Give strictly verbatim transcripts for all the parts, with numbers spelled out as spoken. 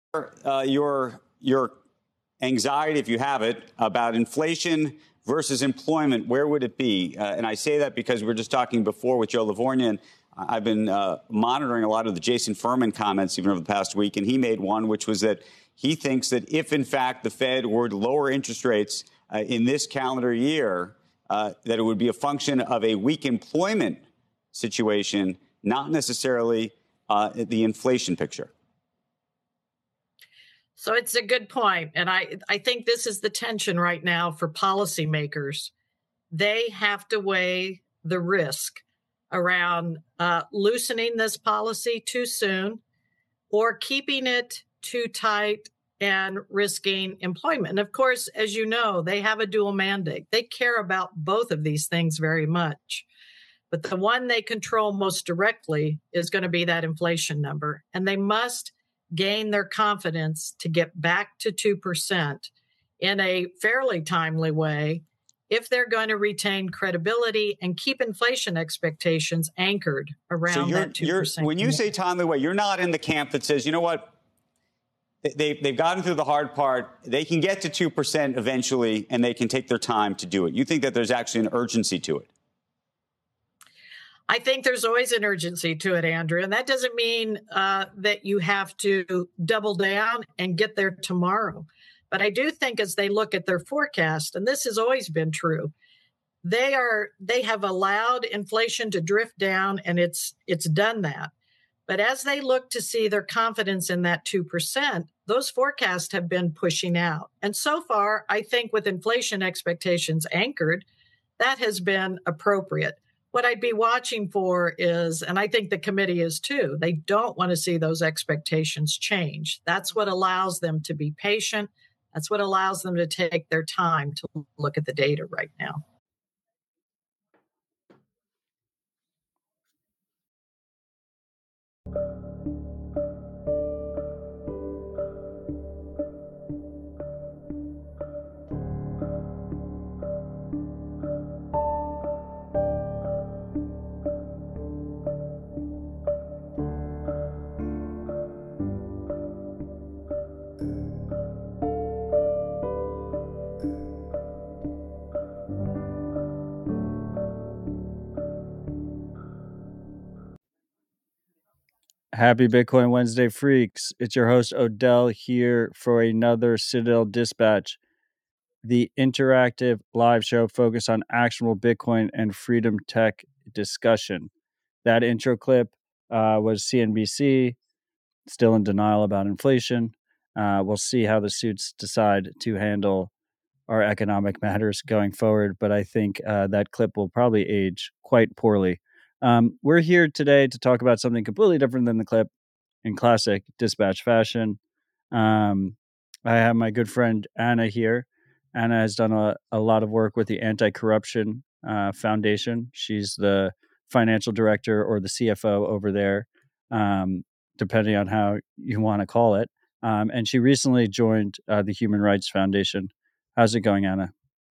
uh, your your anxiety, if you have it, about inflation versus employment, where would it be? Uh, and I say that because we were just talking before with Joe Livornia, and I've been uh, monitoring a lot of the Jason Furman comments even over the past week, and he made one, which was that he thinks that if, in fact, the Fed were to lower interest rates uh, in this calendar year, uh, that it would be a function of a weak employment situation, not necessarily uh, the inflation picture. So it's a good point. And I, I think this is the tension right now for policymakers. They have to weigh the risk around uh, loosening this policy too soon or keeping it too tight and risking employment. And of course, as you know, they have a dual mandate. They care about both of these things very much. But the one they control most directly is going to be that inflation number. And they must gain their confidence to get back to two percent in a fairly timely way if they're going to retain credibility and keep inflation expectations anchored around so you're, that two percent. You're, when you say timely way, you're not in the camp that says, you know what, they, they've gotten through the hard part. They can get to two percent eventually, and they can take their time to do it. You think that there's actually an urgency to it? I think there's always an urgency to it, Andrew. And that doesn't mean uh, that you have to double down and get there tomorrow. But I do think as they look at their forecast, and this has always been true, they are they have allowed inflation to drift down, and it's it's done that. But as they look to see their confidence in that two percent, those forecasts have been pushing out. And so far, I think with inflation expectations anchored, that has been appropriate. What I'd be watching for is, and I think the committee is too, they don't want to see those expectations change. That's what allows them to be patient. That's what allows them to take their time to look at the data right now. Happy Bitcoin Wednesday, freaks. It's your host, Odell, here for another Citadel Dispatch, the interactive live show focused on actionable Bitcoin and freedom tech discussion. That intro clip uh, was C N B C, still in denial about inflation. Uh, we'll see how the suits decide to handle our economic matters going forward, but I think uh, that clip will probably age quite poorly. Um, we're here today to talk about something completely different than the clip in classic Dispatch fashion. Um, I have my good friend Anna here. Anna has done a, a lot of work with the Anti-Corruption uh, Foundation. She's the financial director or the C F O over there, um, depending on how you want to call it. Um, and she recently joined uh, the Human Rights Foundation. How's it going, Anna?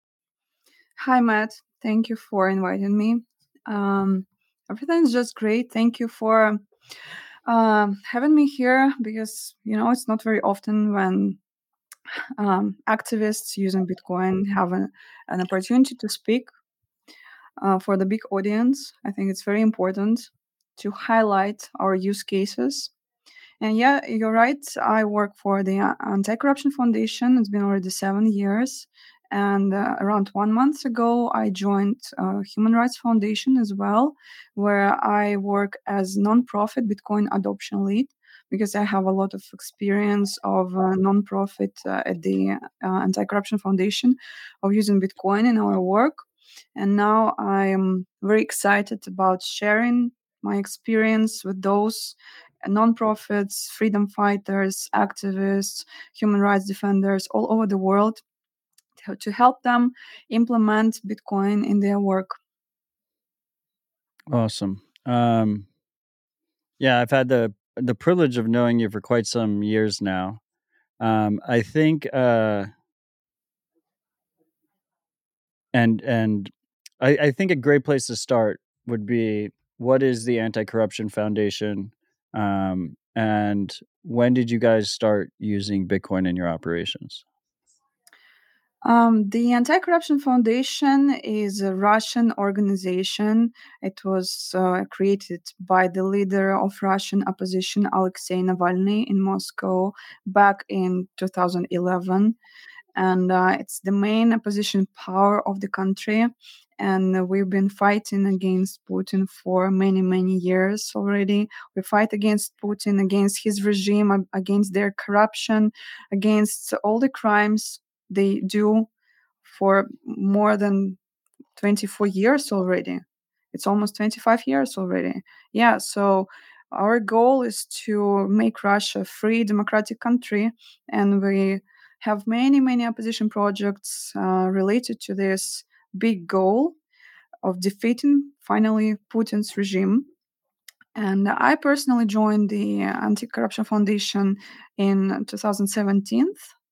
Hi, Matt. Thank you for inviting me. Um, everything's just great. Thank you for um, having me here because, you know, it's not very often when um, activists using Bitcoin have an, an opportunity to speak uh, for the big audience. I think it's very important to highlight our use cases. And yeah, you're right. I work for the Anti-Corruption Foundation. It's been already seven years. And uh, around one month ago, I joined uh, Human Rights Foundation as well, where I work as nonprofit Bitcoin adoption lead, because I have a lot of experience of uh, nonprofit uh, at the uh, Anti-Corruption Foundation of using Bitcoin in our work. And now I am very excited about sharing my experience with those nonprofits, freedom fighters, activists, human rights defenders all over the world to, to help them implement Bitcoin in their work. Awesome. Um, yeah, I've had the the privilege of knowing you for quite some years now. Um, I think, uh, and and I, I think a great place to start would be, what is the Anti-Corruption Foundation? Um, And when did you guys start using Bitcoin in your operations? Um, the Anti-Corruption Foundation is a Russian organization. It was uh, created by the leader of Russian opposition, Alexei Navalny, in Moscow back in two thousand eleven. And uh, it's the main opposition power of the country. And we've been fighting against Putin for many, many years already. We fight against Putin, against his regime, against their corruption, against all the crimes they do for more than twenty-four years already. It's almost twenty-five years already. Yeah, so our goal is to make Russia a free democratic country, and we have many, many opposition projects uh, related to this big goal of defeating finally Putin's regime. And I personally joined the Anti-Corruption Foundation in two thousand seventeen.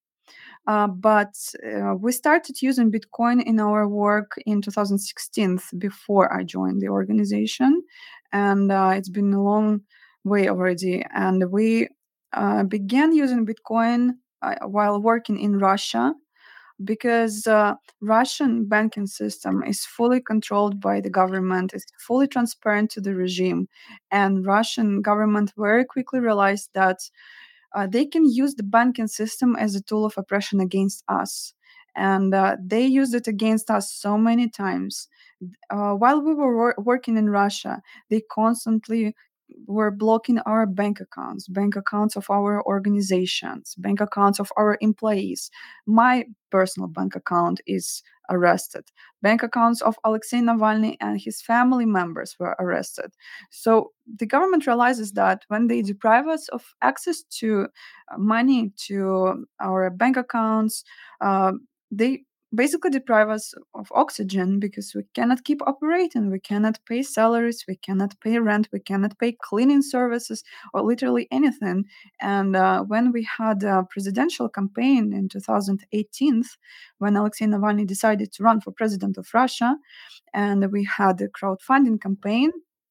Uh, but uh, we started using Bitcoin in our work in two thousand sixteen, before I joined the organization. And uh, it's been a long way already. And we uh, began using Bitcoin uh, while working in Russia, because uh, Russian banking system is fully controlled by the government, it's fully transparent to the regime. And Russian government very quickly realized that uh, they can use the banking system as a tool of oppression against us. And uh, they used it against us so many times. Uh, while we were wor- working in Russia, they constantly were blocking our bank accounts, bank accounts of our organizations, bank accounts of our employees. My personal bank account is arrested. Bank accounts of Alexei Navalny and his family members were arrested. So the government realizes that when they deprive us of access to uh, money, to our bank accounts, uh, they basically deprive us of oxygen, because we cannot keep operating. We cannot pay salaries, we cannot pay rent, we cannot pay cleaning services, or literally anything. And uh, when we had a presidential campaign in two thousand eighteen, when Alexei Navalny decided to run for president of Russia, and we had a crowdfunding campaign,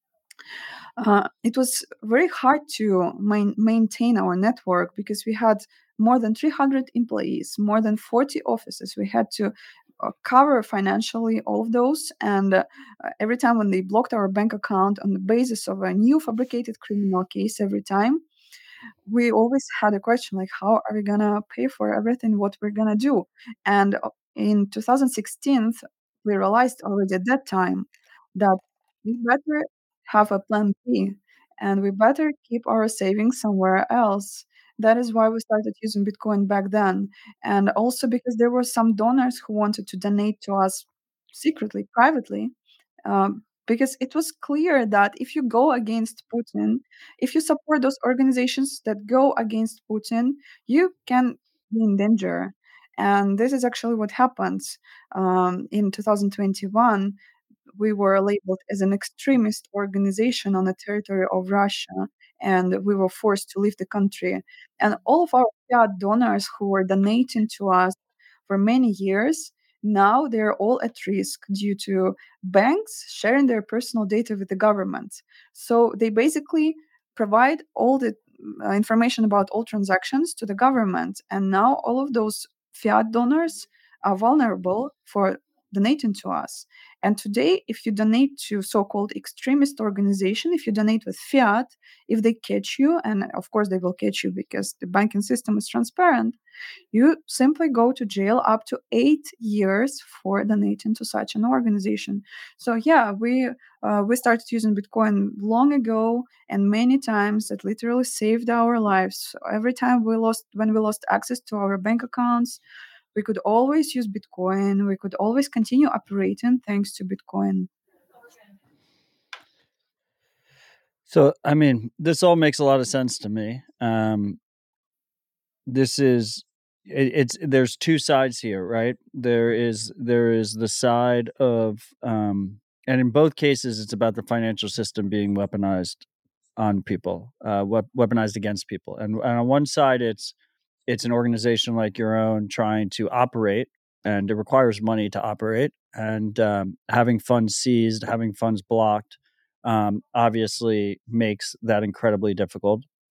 uh, it was very hard to main, maintain our network, because we had more than three hundred employees, more than forty offices. We had to uh, cover financially all of those. And uh, every time when they blocked our bank account on the basis of a new fabricated criminal case, every time, we always had a question like, how are we gonna pay for everything? What we're gonna do? And uh, in two thousand sixteen, we realized already at that time that we better have a plan B, and we better keep our savings somewhere else. That is why we started using Bitcoin back then. And also because there were some donors who wanted to donate to us secretly, privately, um, because it was clear that if you go against Putin, if you support those organizations that go against Putin, you can be in danger. And this is actually what happened um, in two thousand twenty-one. We were labeled as an extremist organization on the territory of Russia, and we were forced to leave the country. And all of our fiat donors who were donating to us for many years, now they're all at risk due to banks sharing their personal data with the government. So they basically provide all the uh, information about all transactions to the government. And now all of those fiat donors are vulnerable for donating to us. And today, if you donate to so-called extremist organization, if you donate with fiat, if they catch you, and of course they will catch you because the banking system is transparent, you simply go to jail up to eight years for donating to such an organization. So yeah, we uh, we started using Bitcoin long ago, and many times it literally saved our lives. So every time we lost, when we lost access to our bank accounts, we could always use Bitcoin. We could always continue operating thanks to Bitcoin. So, I mean, this all makes a lot of sense to me. Um, this is it, it's there's two sides here, right? There is there is the side of um, and in both cases, it's about the financial system being weaponized on people, uh, wep- weaponized against people, and, and on one side, it's it's an organization like your own trying to operate, and it requires money to operate, and um, having funds seized, having funds blocked, um, obviously makes that incredibly difficult.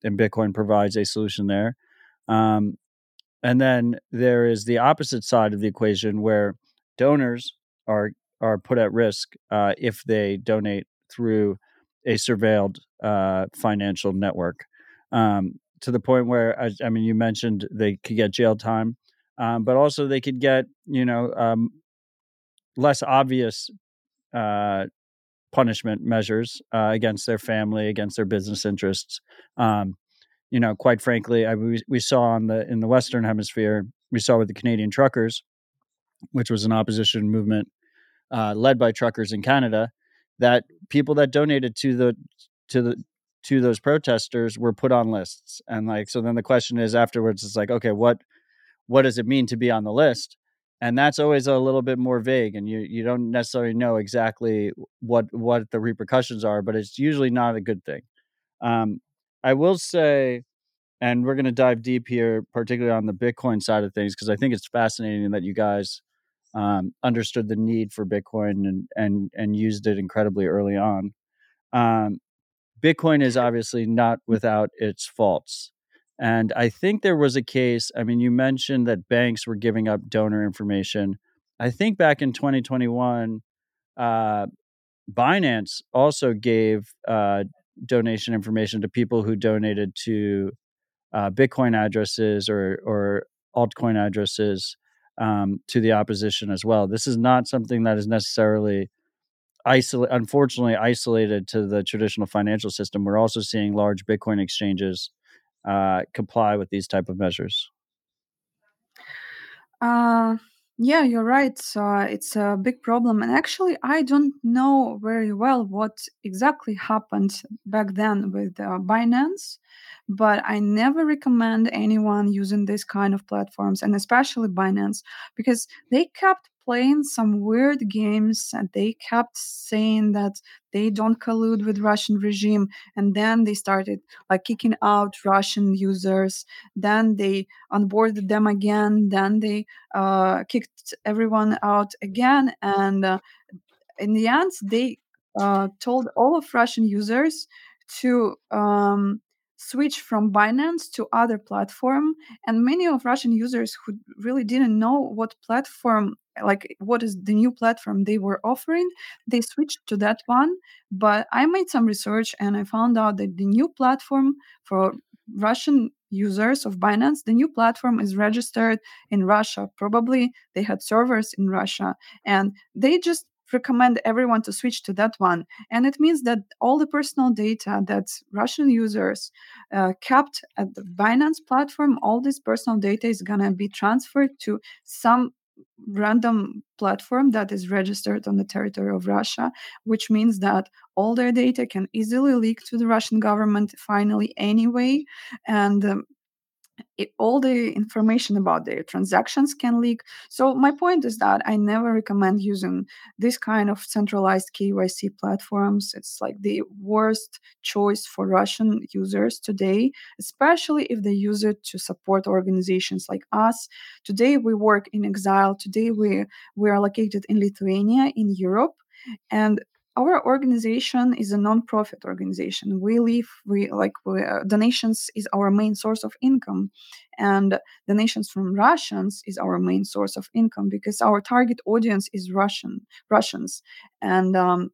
and Bitcoin provides a solution there. Um, and then there is the opposite side of the equation where donors are are put at risk uh, if they donate through a surveilled uh, financial network, um, to the point where, I, I mean, you mentioned they could get jail time, um, but also they could get, you know, um, less obvious uh, punishment measures uh, against their family, against their business interests. Um, you know, quite frankly, I, we, we saw on the in the Western Hemisphere, we saw with the Canadian truckers, which was an opposition movement uh, led by truckers in Canada, that people that donated to the to the to those protesters were put on lists. And like, so then the question is afterwards, it's like, okay, what what does it mean to be on the list? And that's always a little bit more vague, and you you don't necessarily know exactly what what the repercussions are, but it's usually not a good thing. Um, I will say, and we're going to dive deep here, particularly on the Bitcoin side of things, because I think it's fascinating that you guys um, understood the need for Bitcoin and and and used it incredibly early on. Um, Bitcoin is obviously not without its faults. And I think there was a case, I mean, you mentioned that banks were giving up donor information. I think back in twenty twenty-one, uh, Binance also gave uh, donation information to people who donated to uh, Bitcoin addresses or, or altcoin addresses um, to the opposition as well. This is not something that is necessarily isolate, unfortunately isolated to the traditional financial system. We're also seeing large Bitcoin exchanges uh, comply with these type of measures. Uh, yeah, you're right. Uh, it's a big problem. And actually, I don't know very well what exactly happened back then with uh, Binance, but I never recommend anyone using this kind of platforms, and especially Binance, because they kept playing some weird games and they kept saying that they don't collude with Russian regime, and then they started like kicking out Russian users, then they onboarded them again, then they uh, kicked everyone out again, and uh, in the end, they uh, told all of Russian users to um, switch from Binance to other platform, and many of Russian users who really didn't know what platform, like what is the new platform they were offering, they switched to that one. But I made some research and I found out that the new platform for Russian users of Binance, the new platform is registered in Russia. Probably they had servers in Russia, and they just recommend everyone to switch to that one. And it means that all the personal data that Russian users uh, kept at the Binance platform, all this personal data is going to be transferred to some random platform that is registered on the territory of Russia, which means that all their data can easily leak to the Russian government finally anyway. And um, it, all the information about their transactions can leak. So my point is that I never recommend using this kind of centralized K Y C platforms. It's like the worst choice for Russian users today, especially if they use it to support organizations like us. Today we work in exile. Today we we are located in Lithuania, in Europe, and our organization is a non-profit organization. We live, we like we, uh, donations is our main source of income, and donations from Russians is our main source of income because our target audience is Russian Russians, and um,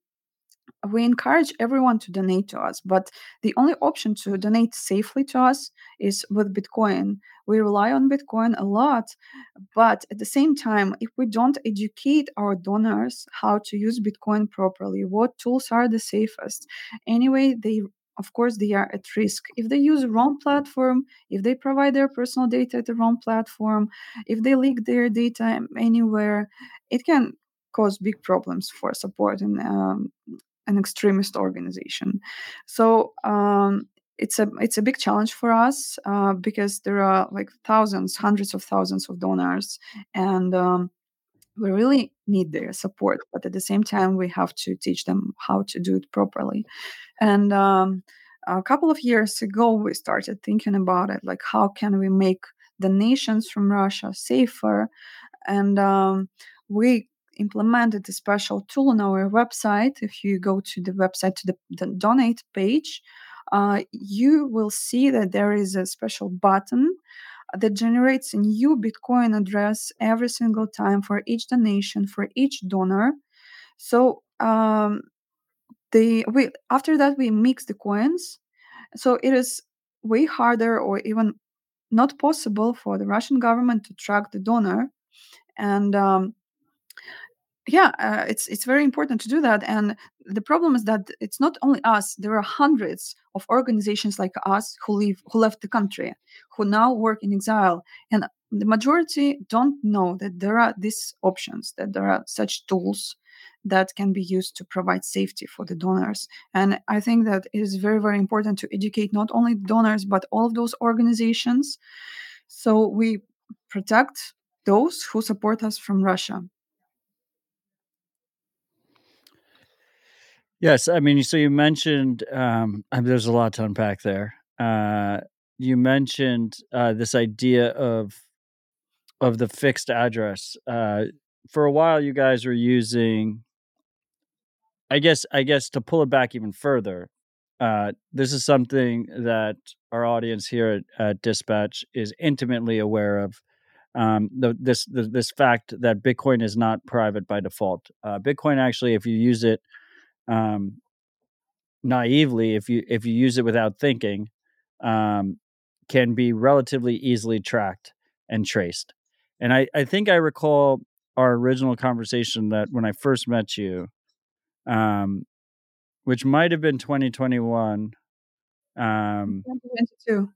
we encourage everyone to donate to us, but the only option to donate safely to us is with Bitcoin. We rely on Bitcoin a lot, but at the same time, if we don't educate our donors how to use Bitcoin properly, what tools are the safest, anyway, they of course they are at risk. If they use the wrong platform, if they provide their personal data at the wrong platform, if they leak their data anywhere, it can cause big problems for supporting um, an extremist organization. So um, it's a it's a big challenge for us uh, because there are like thousands, hundreds of thousands of donors, and um, we really need their support. But at the same time, we have to teach them how to do it properly. And um, a couple of years ago, we started thinking about it, like how can we make donations from Russia safer, and um, we implemented a special tool on our website. If you go to the website to the, the donate page, uh, you will see that there is a special button that generates a new Bitcoin address every single time for each donation, for each donor. So um, the we after that we mix the coins. So it is way harder or even not possible for the Russian government to track the donor. And um, yeah, uh, it's it's very important to do that. And the problem is that it's not only us. There are hundreds of organizations like us who leave who left the country, who now work in exile, and the majority don't know that there are these options, that there are such tools that can be used to provide safety for the donors. And I think that it is very, very important to educate not only donors but all of those organizations, so we protect those who support us from Russia. Yes, I mean, so you mentioned um, I mean, there's a lot to unpack there. Uh, you mentioned uh, this idea of of the fixed address. Uh, for a while, you guys were using, I guess, I guess to pull it back even further. Uh, this is something that our audience here at, at Dispatch is intimately aware of. Um, the, this the, this fact that Bitcoin is not private by default. Uh, Bitcoin actually, if you use it um, naively, if you if you use it without thinking, um, can be relatively easily tracked and traced. And I, I think I recall our original conversation that when I first met you, um, which might have been twenty twenty-one. Um, twenty twenty-two.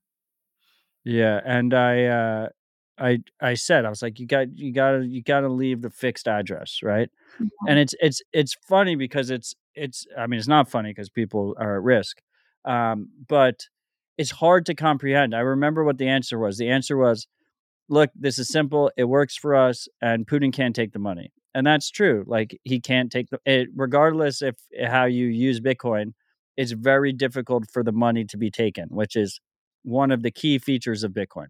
yeah, and I uh, I I said I was like, you got you gotta you gotta leave the fixed address, right? Yeah. And it's it's it's funny because it's it's I mean it's not funny because people are at risk, um, but it's hard to comprehend. I remember what the answer was. The answer was, look, this is simple. It works for us, and Putin can't take the money, and that's true. Like he can't take the it, regardless if how you use Bitcoin. It's very difficult for the money to be taken, which is one of the key features of Bitcoin.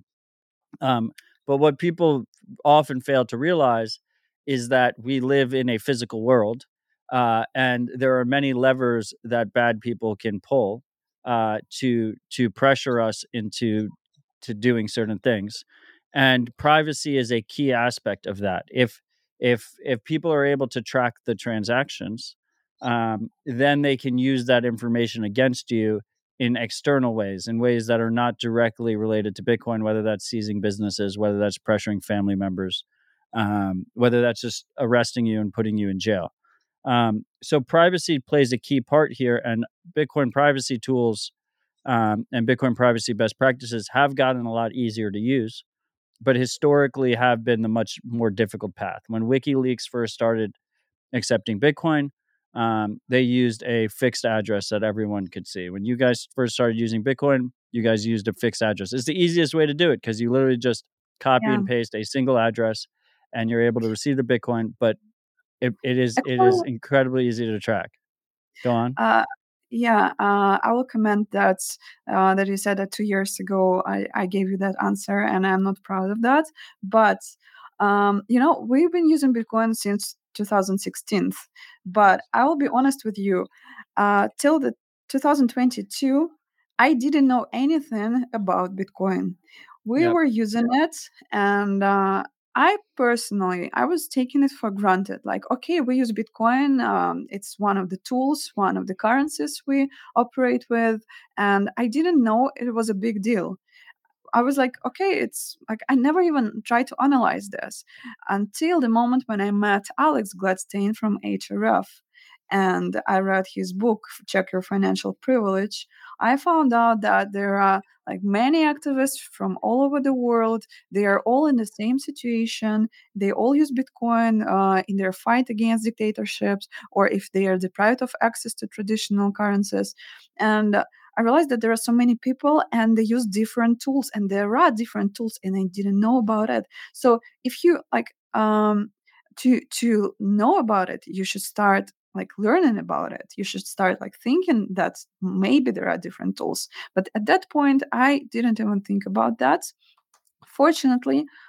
Um, but what people often fail to realize is that we live in a physical world, uh, and there are many levers that bad people can pull uh, to to pressure us into to doing certain things, and privacy is a key aspect of that. If if if people are able to track the transactions, um, then they can use that information against you in external ways, in ways that are not directly related to Bitcoin, whether that's seizing businesses, whether that's pressuring family members, um, whether that's just arresting you and putting you in jail. Um, so privacy plays a key part here, and Bitcoin privacy tools um, and Bitcoin privacy best practices have gotten a lot easier to use, but historically have been the much more difficult path. When WikiLeaks first started accepting Bitcoin, um, they used a fixed address that everyone could see. When you guys first started using Bitcoin, you guys used a fixed address. It's the easiest way to do it because you literally just copy Yeah. and paste a single address, and you're able to receive the Bitcoin. But it, it is it Actually, is incredibly easy to track. Go on. uh, yeah, uh, I will comment that uh, that you said that two years ago I, I gave you that answer, and I'm not proud of that. But um, you know, we've been using Bitcoin since two thousand sixteen. But I will be honest with you, uh, till the two thousand twenty-two, I didn't know anything about Bitcoin. We Yep. were using it, and uh, I personally, I was taking it for granted. Like, okay, we use Bitcoin. Um, it's one of the tools, one of the currencies we operate with. And I didn't know it was a big deal. I was like, okay, it's like I never even tried to analyze this until the moment when I met Alex Gladstein from H R F and I read his book, Check Your Financial Privilege. I found out that there are like many activists from all over the world. They are all in the same situation. They all use Bitcoin uh, in their fight against dictatorships, or if they are deprived of access to traditional currencies. And uh, I realized that there are so many people and they use different tools, and there are different tools, and I didn't know about it. So if you like um, to to know about it, you should start like learning about it. You should start like thinking that maybe there are different tools. But at that point, I didn't even think about that. Fortunately,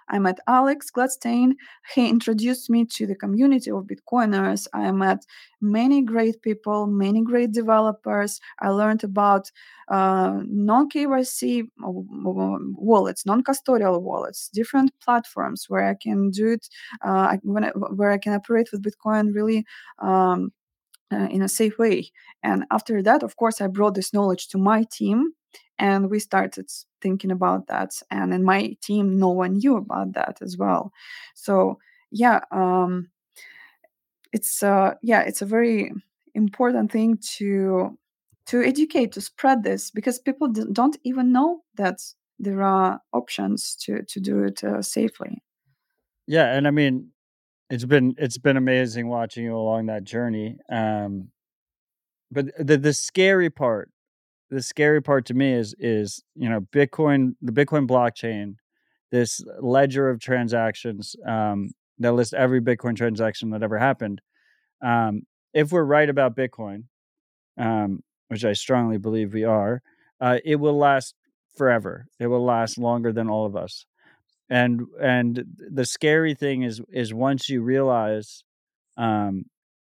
I met Alex Gladstein. He introduced me to the community of Bitcoiners. I met many great people, many great developers. I learned about uh, non-K Y C wallets, non-custodial wallets, different platforms where I can do it, uh, when I, where I can operate with Bitcoin really um, uh, in a safe way. And after that, of course, I brought this knowledge to my team, and we started thinking about that. And in my team, no one knew about that as well. So yeah, um, it's uh, yeah, it's a very important thing to to educate, to spread this, because people d- don't even know that there are options to to do it uh, safely. Yeah, and I mean, it's been it's been amazing watching you along that journey. Um, but the the scary part, the scary part to me is is you know Bitcoin, the Bitcoin blockchain, this ledger of transactions um, that lists every Bitcoin transaction that ever happened. Um, if we're right about Bitcoin, um, which I strongly believe we are, uh, it will last forever. It will last longer than all of us. And and the scary thing is is once you realize um,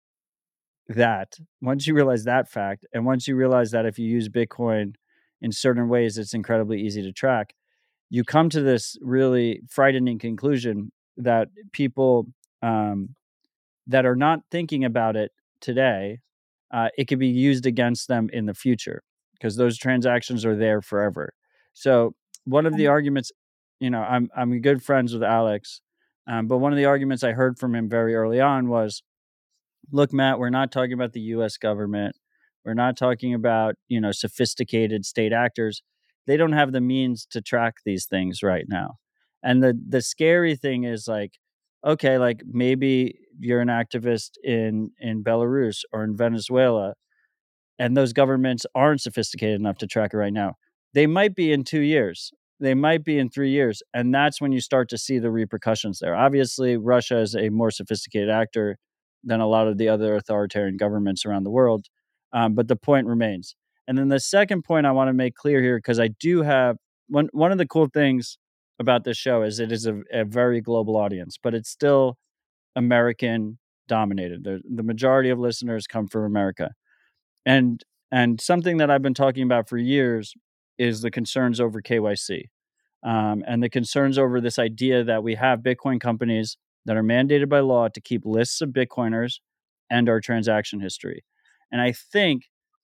that, once you realize that fact, and once you realize that if you use Bitcoin in certain ways, it's incredibly easy to track, you come to this really frightening conclusion that people um, that are not thinking about it today, uh, it could be used against them in the future because those transactions are there forever. So one of the arguments, you know, I'm I'm good friends with Alex, um, but one of the arguments I heard from him very early on was, look, Matt, we're not talking about the U S government. We're not talking about, you know, sophisticated state actors. They don't have the means to track these things right now. And the the scary thing is, like, okay, like maybe you're an activist in in Belarus or in Venezuela, and those governments aren't sophisticated enough to track it right now. They might be in two years. They might be in three years. And that's when you start to see the repercussions there. Obviously, Russia is a more sophisticated actor than a lot of the other authoritarian governments around the world. Um, but the point remains. And then the second point I want to make clear here, because I do have one, one of the cool things about this show is it is a, a very global audience, but it's still American dominated. The, the majority of listeners come from America. And and something that I've been talking about for years is the concerns over K Y C, um, and the concerns over this idea that we have Bitcoin companies that are mandated by law to keep lists of Bitcoiners and our transaction history. And I think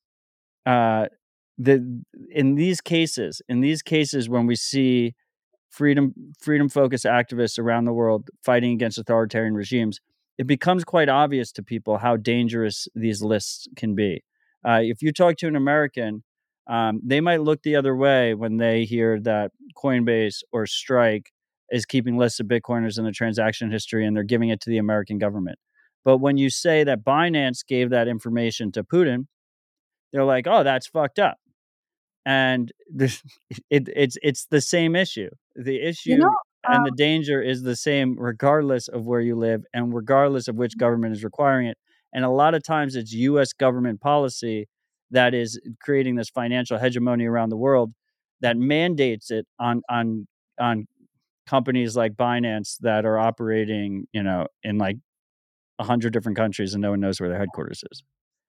uh, that in these cases, in these cases when we see freedom freedom focused activists around the world fighting against authoritarian regimes, it becomes quite obvious to people how dangerous these lists can be. Uh, if you talk to an American, um, they might look the other way when they hear that Coinbase or Strike is keeping lists of Bitcoiners in the transaction history and they're giving it to the American government. But when you say that Binance gave that information to Putin, they're like, "Oh, that's fucked up." And this, it, it's it's the same issue. The You know, issue uh, and the danger is the same regardless of where you live and regardless of which government is requiring it. And a lot of times it's U S government policy that is creating this financial hegemony around the world that mandates it on on on companies like Binance that are operating, you know, in like a hundred different countries and no one knows where their headquarters is.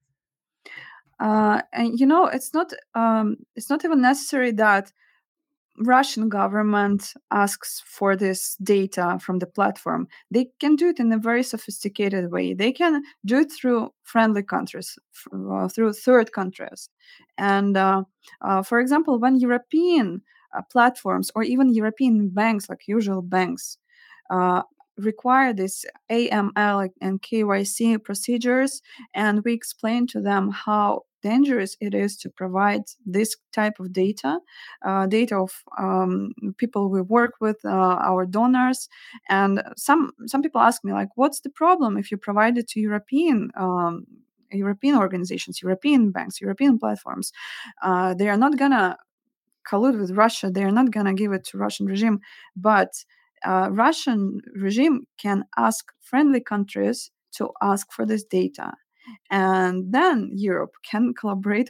uh, and you know, it's not um, it's not even necessary that Russian government asks for this data from the platform. They can do it in a very sophisticated way. They can do it through friendly countries, uh, through third countries. And uh, uh, for example, when European uh, platforms or even European banks, like usual banks, uh, require this A M L and K Y C procedures, and we explain to them how dangerous it is to provide this type of data, uh, data of um, people we work with, uh, our donors. And some some people ask me, like, what's the problem if you provide it to European um, European organizations, European banks, European platforms? Uh, they are not gonna collude with Russia. They are not gonna give it to Russian regime, but uh, Russian regime can ask friendly countries to ask for this data, and then Europe can collaborate with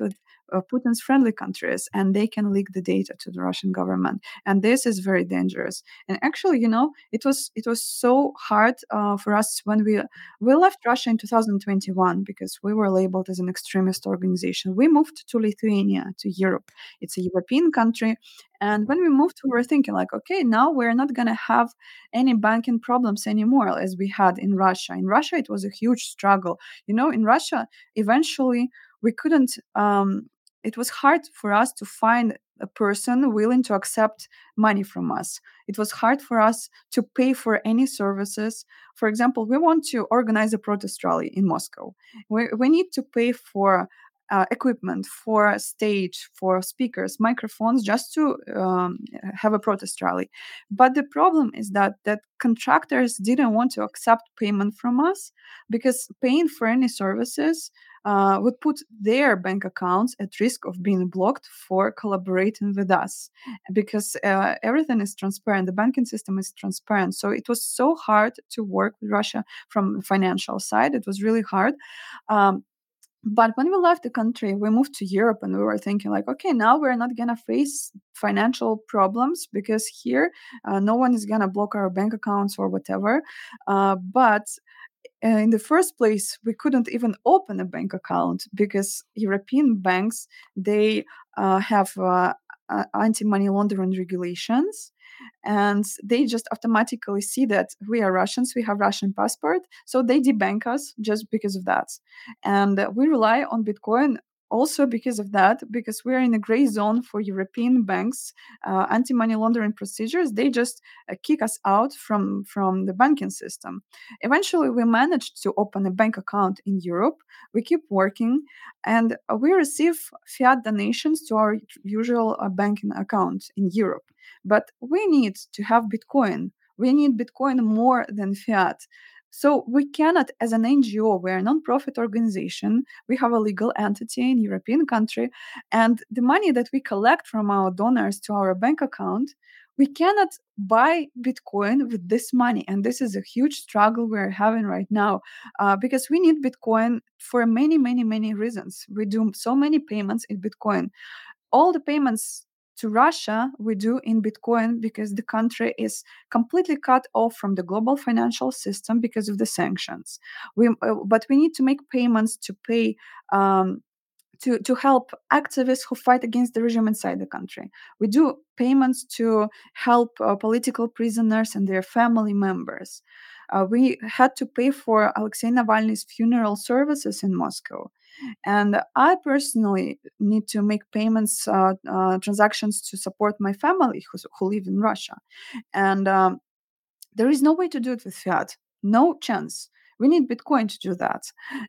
uh, Putin's friendly countries, and they can leak the data to the Russian government. And this is very dangerous. And actually, you know, it was it was so hard uh, for us when we we left Russia in two thousand twenty-one because we were labeled as an extremist organization. We moved to Lithuania, to Europe. It's a European country. And when we moved, we were thinking like, okay, now we're not going to have any banking problems anymore as we had in Russia. In Russia, it was a huge struggle. You know, in Russia, eventually we couldn't, um, it was hard for us to find a person willing to accept money from us. It was hard for us to pay for any services. For example, we want to organize a protest rally in Moscow. We, we need to pay for uh, equipment, for a stage, for speakers, microphones, just to um, have a protest rally. But the problem is that that contractors didn't want to accept payment from us because paying for any services uh, would put their bank accounts at risk of being blocked for collaborating with us, because uh, everything is transparent. The banking system is transparent. So it was so hard to work with Russia from the financial side. It was really hard. Um, but when we left the country, we moved to Europe, and we were thinking like, okay, now we're not going to face financial problems because here uh, no one is going to block our bank accounts or whatever. Uh, but uh, in the first place, we couldn't even open a bank account because European banks, they uh, have uh, uh, anti-money laundering regulations. And they just automatically see that we are Russians, we have Russian passport, so they debank us just because of that. And uh, we rely on Bitcoin also because of that, because we're in a gray zone for European banks, uh, anti-money laundering procedures. They just uh, kick us out from, from the banking system. Eventually, we managed to open a bank account in Europe. We keep working, and uh, we receive fiat donations to our usual uh, banking account in Europe. But we need to have Bitcoin. We need Bitcoin more than fiat. So we cannot, as an N G O, we're a non-profit organization. We have a legal entity in European country, and the money that we collect from our donors to our bank account, we cannot buy Bitcoin with this money. And this is a huge struggle we're having right now uh, because we need Bitcoin for many, many, many reasons. We do so many payments in Bitcoin. All the payments to Russia we do in Bitcoin because the country is completely cut off from the global financial system because of the sanctions. We, uh, but we need to make payments to pay um, to, to help activists who fight against the regime inside the country. We do payments to help uh, political prisoners and their family members. Uh, we had to pay for Alexei Navalny's funeral services in Moscow. And I personally need to make payments, uh, uh, transactions to support my family who, who live in Russia. And um, there is no way to do it with fiat. No chance. We need Bitcoin to do that.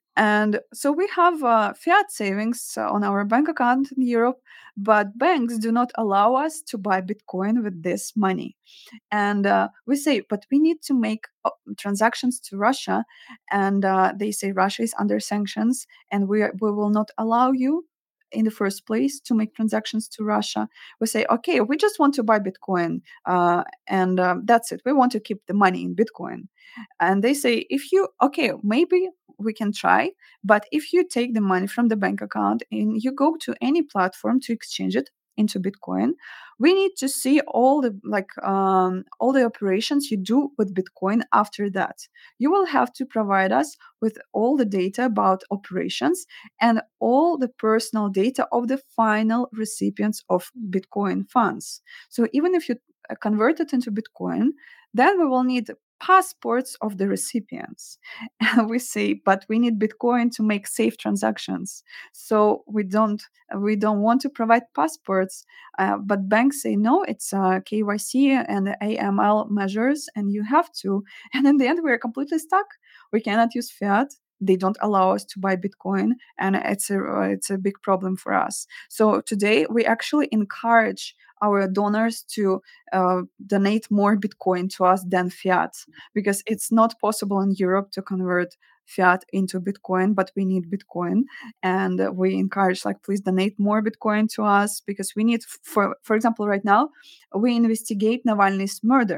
And so we have uh, fiat savings uh, on our bank account in Europe, but banks do not allow us to buy Bitcoin with this money. And uh, we say, but we need to make uh, transactions to Russia. And uh, they say Russia is under sanctions, and we, are, we will not allow you in the first place to make transactions to Russia. We say, okay, we just want to buy Bitcoin, uh, and um, that's it. We want to keep the money in Bitcoin. And they say, if you, okay, maybe we can try, but if you take the money from the bank account and you go to any platform to exchange it into Bitcoin, we need to see all the like um, all the operations you do with Bitcoin after that. You will have to provide us with all the data about operations and all the personal data of the final recipients of Bitcoin funds. So even if you convert it into Bitcoin, then we will need passports of the recipients. And we say, but we need Bitcoin to make safe transactions. So we don't we don't want to provide passports. Uh, but banks say, no, it's uh, K Y C and A M L measures, and you have to. And in the end, we're completely stuck. We cannot use fiat. They don't allow us to buy Bitcoin, and it's a uh, it's a big problem for us. So today we actually encourage our donors to uh, donate more Bitcoin to us than fiat, because it's not possible in Europe to convert fiat into Bitcoin, but we need Bitcoin, and uh, we encourage like, please donate more Bitcoin to us, because we need, for for example, right now we investigate Navalny's murder.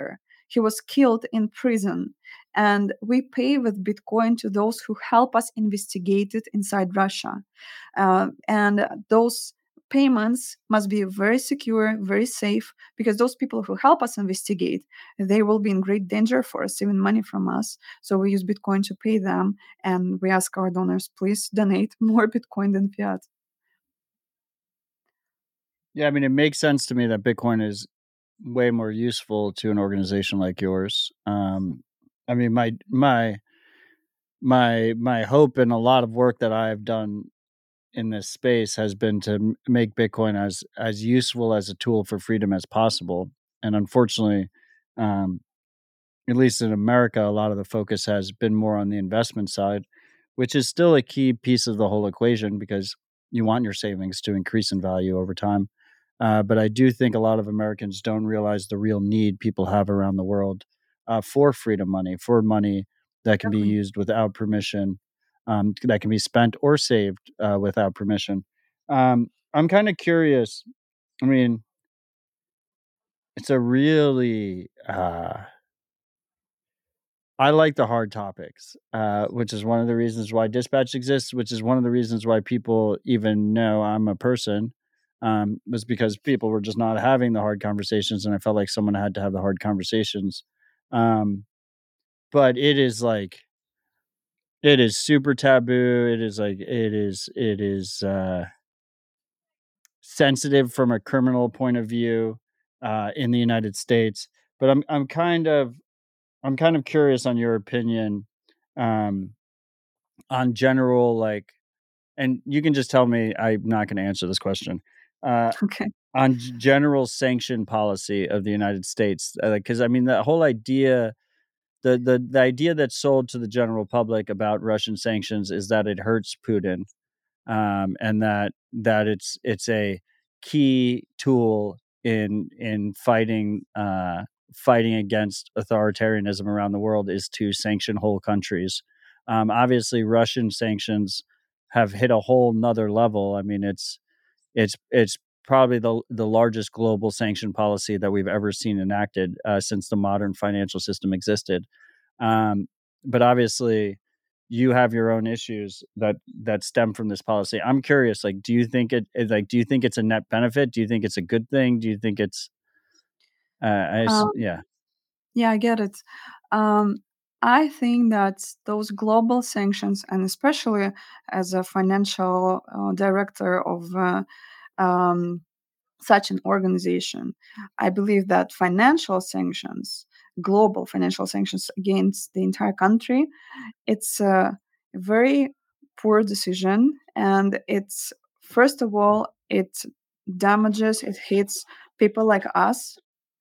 he was killed in prison. And we pay with Bitcoin to those who help us investigate it inside Russia. Uh, and those payments must be very secure, very safe, because those people who help us investigate, they will be in great danger for receiving money from us. So we use Bitcoin to pay them, and we ask our donors, please donate more Bitcoin than fiat. Yeah, I mean, it makes sense to me that Bitcoin is way more useful to an organization like yours. Um, I mean, my my my my hope and a lot of work that I've done in this space has been to m- make Bitcoin as as useful as a tool for freedom as possible. And unfortunately, um, at least in America, a lot of the focus has been more on the investment side, which is still a key piece of the whole equation because you want your savings to increase in value over time. Uh, but I do think a lot of Americans don't realize the real need people have around the world uh, for freedom money, for money that can be Exactly. used without permission, um, that can be spent or saved uh, without permission. Um, I'm kind of curious. I mean, it's a really uh, I like the hard topics, uh, which is one of the reasons why Dispatch exists, which is one of the reasons why people even know I'm a person, um, was because people were just not having the hard conversations, and I felt like someone had to have the hard conversations. Um, but it is like it is super taboo. It is like it is it is uh, sensitive from a criminal point of view uh, in the United States. But I'm I'm kind of I'm kind of curious on your opinion. Um, on general, like, and you can just tell me I'm not going to answer this question. Uh, Okay. on g- general sanction policy of the United States, because I mean the whole idea, the the the idea that's sold to the general public about Russian sanctions is that it hurts Putin, um, and that that it's it's a key tool in in fighting uh, fighting against authoritarianism around the world is to sanction whole countries. Um, obviously, Russian sanctions have hit a whole nother level. I mean, it's it's it's probably the the largest global sanction policy that we've ever seen enacted uh, since the modern financial system existed. Um, but obviously, you have your own issues that that stem from this policy. I'm curious, like, do you think it, it like do you think it's a net benefit? Do you think it's a good thing? Do you think it's uh, I, s- Um, yeah. yeah, I get it. Um, I think that those global sanctions, and especially as a financial uh, director of uh, um, such an organization, I believe that financial sanctions, global financial sanctions against the entire country, it's a very poor decision. And it's, first of all, it damages, it hits people like us,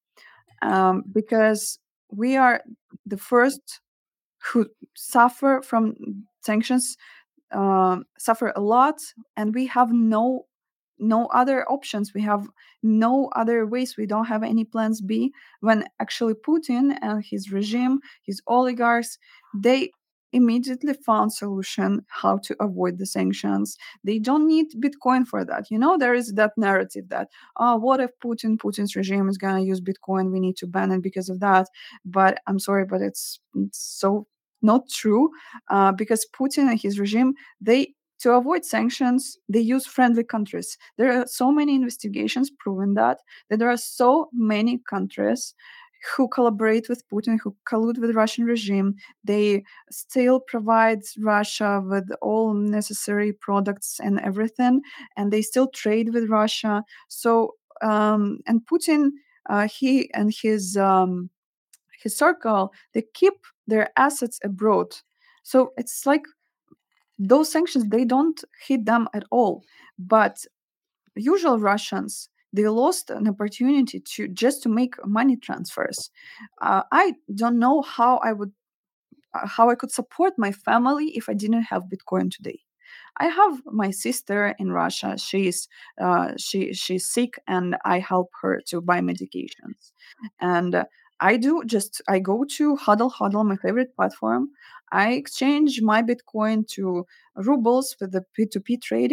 um, because we are the first who suffer from sanctions, um, suffer a lot, and we have no no other options. We have no other ways. We don't have any plans B. When actually Putin and his regime, his oligarchs, they immediately found solution how to avoid the sanctions. They don't need Bitcoin for that. You know, there is that narrative that, oh, what if Putin, Putin's regime is gonna use Bitcoin? We need to ban it because of that. But I'm sorry, but it's, it's so not true, uh, because Putin and his regime, they, to avoid sanctions, they use friendly countries. There are so many investigations proving that that there are so many countries who collaborate with Putin, who collude with Russian regime. They still provide Russia with all necessary products and everything, and they still trade with Russia. So, um, and Putin, uh, he and his um, his circle, they keep their assets abroad. So it's like those sanctions, they don't hit them at all. But usual Russians, they lost an opportunity to just to make money transfers. Uh, I don't know how I would uh, how I could support my family if I didn't have Bitcoin today. I have my sister in Russia. She's uh, she she's sick, and I help her to buy medications. And uh, I do just I go to Huddle Huddle, my favorite platform. I exchange my Bitcoin to rubles with the P two P trading,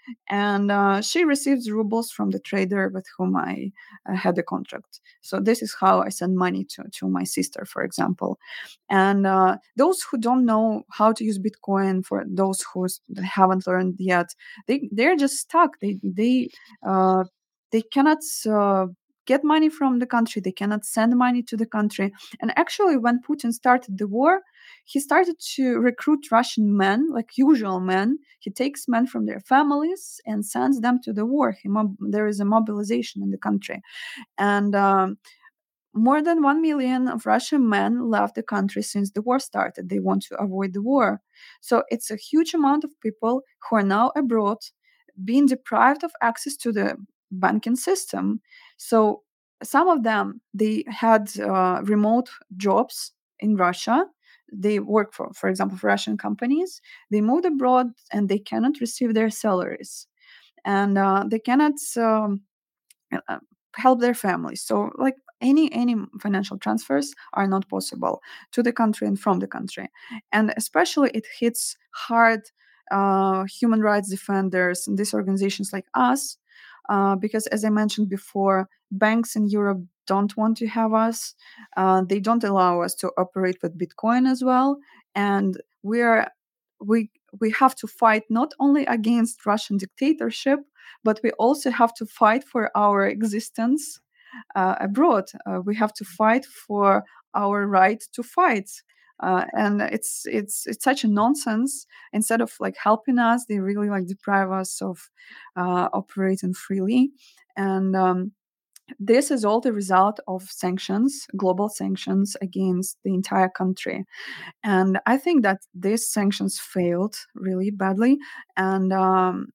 and uh, she receives rubles from the trader with whom I uh, had a contract. So this is how I send money to, to my sister, for example. And uh, those who don't know how to use Bitcoin, for those who s- haven't learned yet, they they're just stuck. They they uh, they cannot uh, get money from the country. They cannot send money to the country. And actually, when Putin started the war, he started to recruit Russian men, like usual men. He takes men from their families and sends them to the war. He mob- there is a mobilization in the country, and um, more than one million of Russian men left the country since the war started. They want to avoid the war. So it's a huge amount of people who are now abroad being deprived of access to the banking system. So some of them, they had uh, remote jobs in Russia. They work for, for example, for Russian companies. They moved abroad and they cannot receive their salaries, and uh, they cannot um, uh, help their families. So, like any any financial transfers are not possible to the country and from the country, and especially it hits hard uh, human rights defenders and these organizations like us, uh, because as I mentioned before, banks in Europe don't want to have us. Uh, they don't allow us to operate with Bitcoin as well, and we are we we have to fight not only against Russian dictatorship, but we also have to fight for our existence uh, abroad. Uh, we have to fight for our right to fight. Uh, and it's it's it's such a nonsense. Instead of like helping us, they really like deprive us of uh, operating freely. And um, this is all the result of sanctions, global sanctions against the entire country. And I think that these sanctions failed really badly. And um,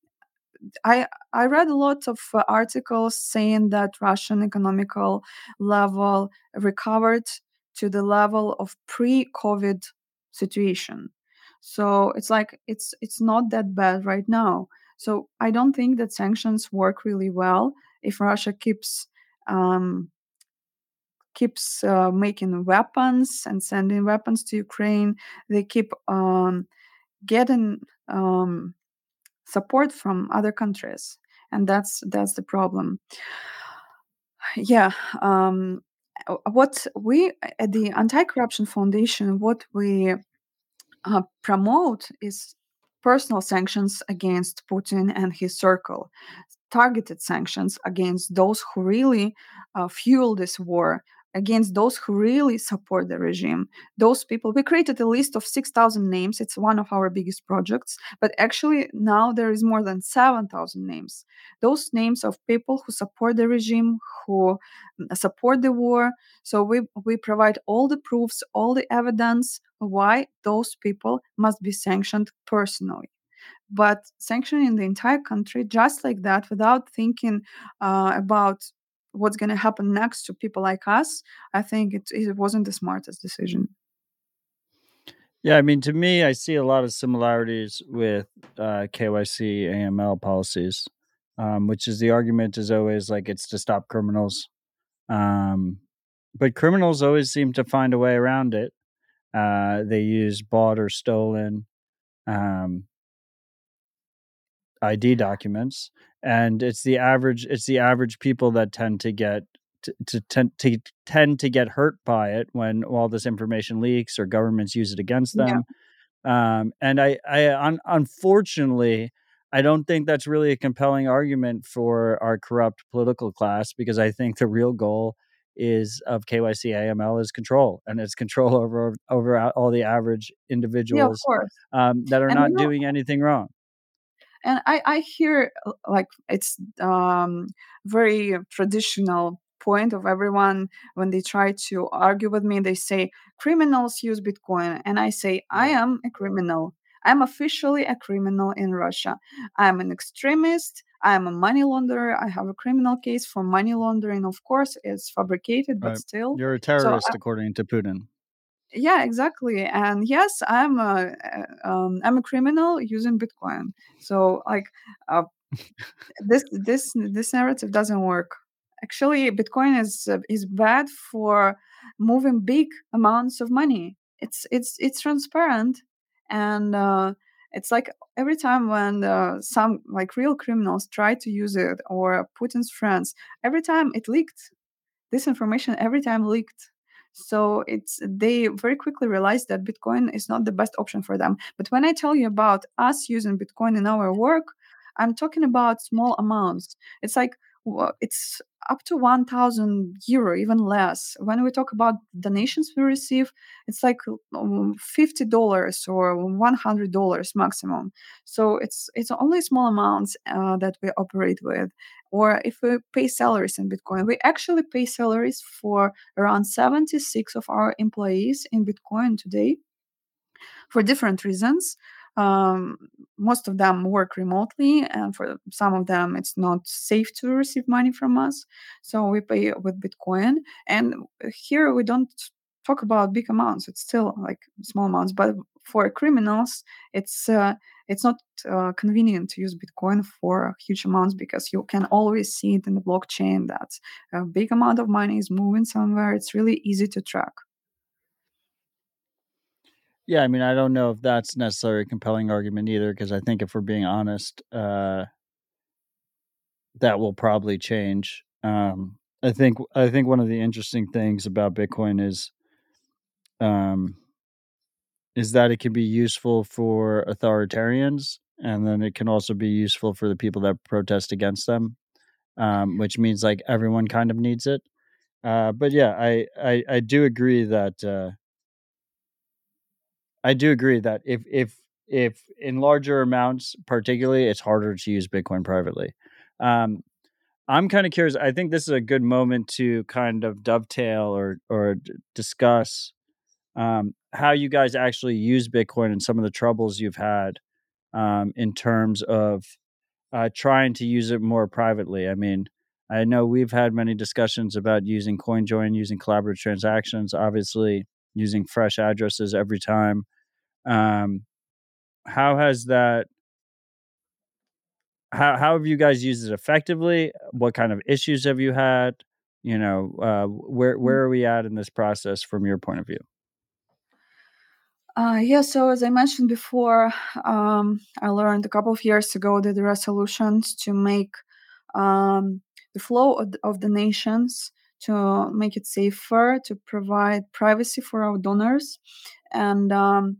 I I read a lot of uh, articles saying that Russian economical level recovered to the level of pre-COVID situation. So it's like it's it's not that bad right now. So I don't think that sanctions work really well if Russia keeps um, keeps uh, making weapons and sending weapons to Ukraine. They keep um, getting um, support from other countries, and that's that's the problem. Yeah. um uh, what we at the Anti-Corruption Foundation, what we uh, promote is personal sanctions against Putin and his circle, targeted sanctions against those who really uh, fuel this war, against those who really support the regime. Those people, we created a list of six thousand names. It's one of our biggest projects, but actually now there is more than seven thousand names. Those names of people who support the regime, who mm, support the war. So we, we provide all the proofs, all the evidence why those people must be sanctioned personally. But sanctioning the entire country just like that without thinking uh, about what's going to happen next to people like us, I think it, it wasn't the smartest decision. Yeah, I mean, to me, I see a lot of similarities with uh, K Y C, A M L policies, um, which is the argument is always like it's to stop criminals. Um, but criminals always seem to find a way around it. Uh, they use bought or stolen um, I D documents, and it's the average. It's the average people that tend to get to, to tend to tend to get hurt by it when all this information leaks or governments use it against Yeah. them. Um, and I, I un, unfortunately, I don't think that's really a compelling argument for our corrupt political class, because I think the real goal is of K Y C A M L is control, and it's control over over all the average Yeah, of individuals course. um, that are And you not know, doing anything wrong. and I, I hear uh, like it's um, very traditional point of everyone when they try to argue with me. They say criminals use Bitcoin, and I say I Right. am a criminal. I'm officially a criminal in Russia. I'm an extremist. I'm a money launderer. I have a criminal case for money laundering. Of course, it's fabricated, but Right. still. You're a So terrorist, according to Putin. yeah, exactly. And yes, I'm a uh, um, I'm a criminal using Bitcoin. So like uh, this this this narrative doesn't work. Actually, Bitcoin is uh, is bad for moving big amounts of money. It's it's it's transparent, and uh, It's like every time when uh, some like real criminals try to use it, or Putin's friends, every time it leaked. This information every time leaked. So it's they very quickly realized that Bitcoin is not the best option for them. But when I tell you about us using Bitcoin in our work, I'm talking about small amounts. It's like well, it's up to one thousand euro, even less. When we talk about donations we receive, it's like um, fifty dollars or one hundred dollars maximum. So it's it's only small amounts uh, that we operate with. Or if we pay salaries in Bitcoin, we actually pay salaries for around seventy-six of our employees in Bitcoin today for different reasons. Um, most of them work remotely, and for some of them, it's not safe to receive money from us. So we pay with Bitcoin. And here we don't talk about big amounts; it's still like small amounts. But for criminals, it's uh, it's not uh, convenient to use Bitcoin for huge amounts, because you can always see it in the blockchain that a big amount of money is moving somewhere. It's really easy to track. Yeah, I mean, I don't know if that's necessarily a compelling argument either, because I think if we're being honest, uh, that will probably change. Um, I think I think one of the interesting things about Bitcoin is, um, is that it can be useful for authoritarians, and then it can also be useful for the people that protest against them, um, which means like everyone kind of needs it. Uh, but yeah, I, I I do agree that uh, I do agree that if if if in larger amounts, particularly, it's harder to use Bitcoin privately. Um, I'm kind of curious. I think this is a good moment to kind of dovetail or or d- discuss um, how you guys actually use Bitcoin and some of the troubles you've had um, in terms of uh, trying to use it more privately. I mean, I know we've had many discussions about using CoinJoin, using collaborative transactions, obviously using fresh addresses every time. Um, how has that? How how have you guys used it effectively? What kind of issues have you had? You know, uh, where where are we at in this process from your point of view? Uh, yeah, so as I mentioned before, um, I learned a couple of years ago that there are solutions to make um, the flow of the, of the nations, to make it safer, to provide privacy for our donors. And um,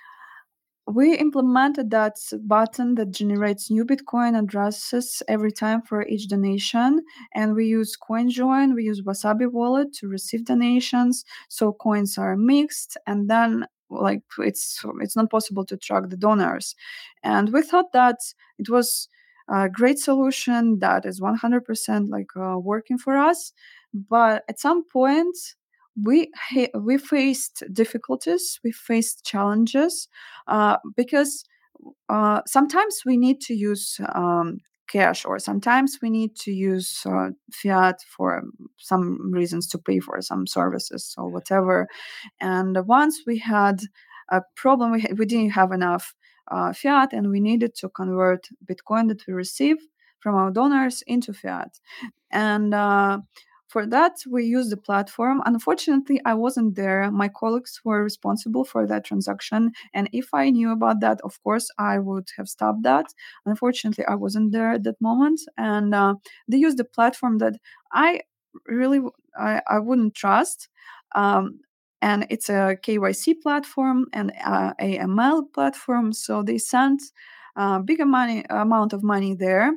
we implemented that button that generates new Bitcoin addresses every time for each donation. And we use CoinJoin, we use Wasabi Wallet to receive donations. So coins are mixed, and then like it's it's not possible to track the donors. And we thought that it was a great solution that is one hundred percent like uh, working for us. But at some point, we ha- we faced difficulties, we faced challenges, uh, because uh, sometimes we need to use um, cash, or sometimes we need to use uh, fiat for some reasons, to pay for some services or whatever. And once we had a problem, we, ha- we didn't have enough uh, fiat, and we needed to convert Bitcoin that we receive from our donors into fiat. And uh, for that, we use the platform. Unfortunately, I wasn't there. My colleagues were responsible for that transaction. And if I knew about that, of course, I would have stopped that. Unfortunately, I wasn't there at that moment. And uh, they used the platform that I really I, I wouldn't trust. Um, and it's a K Y C platform and uh, A M L platform. So they sent a big money, amount of money there,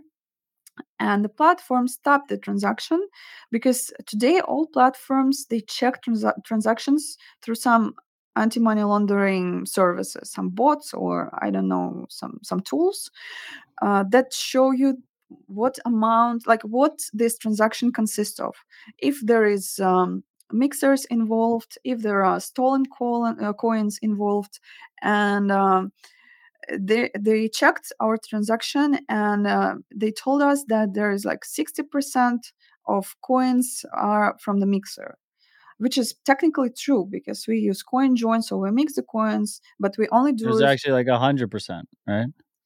and the platform stopped the transaction, because today all platforms, they check trans- transactions through some anti-money laundering services, some bots, or I don't know, some some tools uh, that show you what amount, like what this transaction consists of. If there is um, mixers involved, if there are stolen co- uh, coins involved. And um, they they checked our transaction, and uh, they told us that there is like sixty percent of coins are from the mixer, which is technically true, because we use CoinJoin, so we mix the coins, but we only It do was it. actually like a hundred percent, right?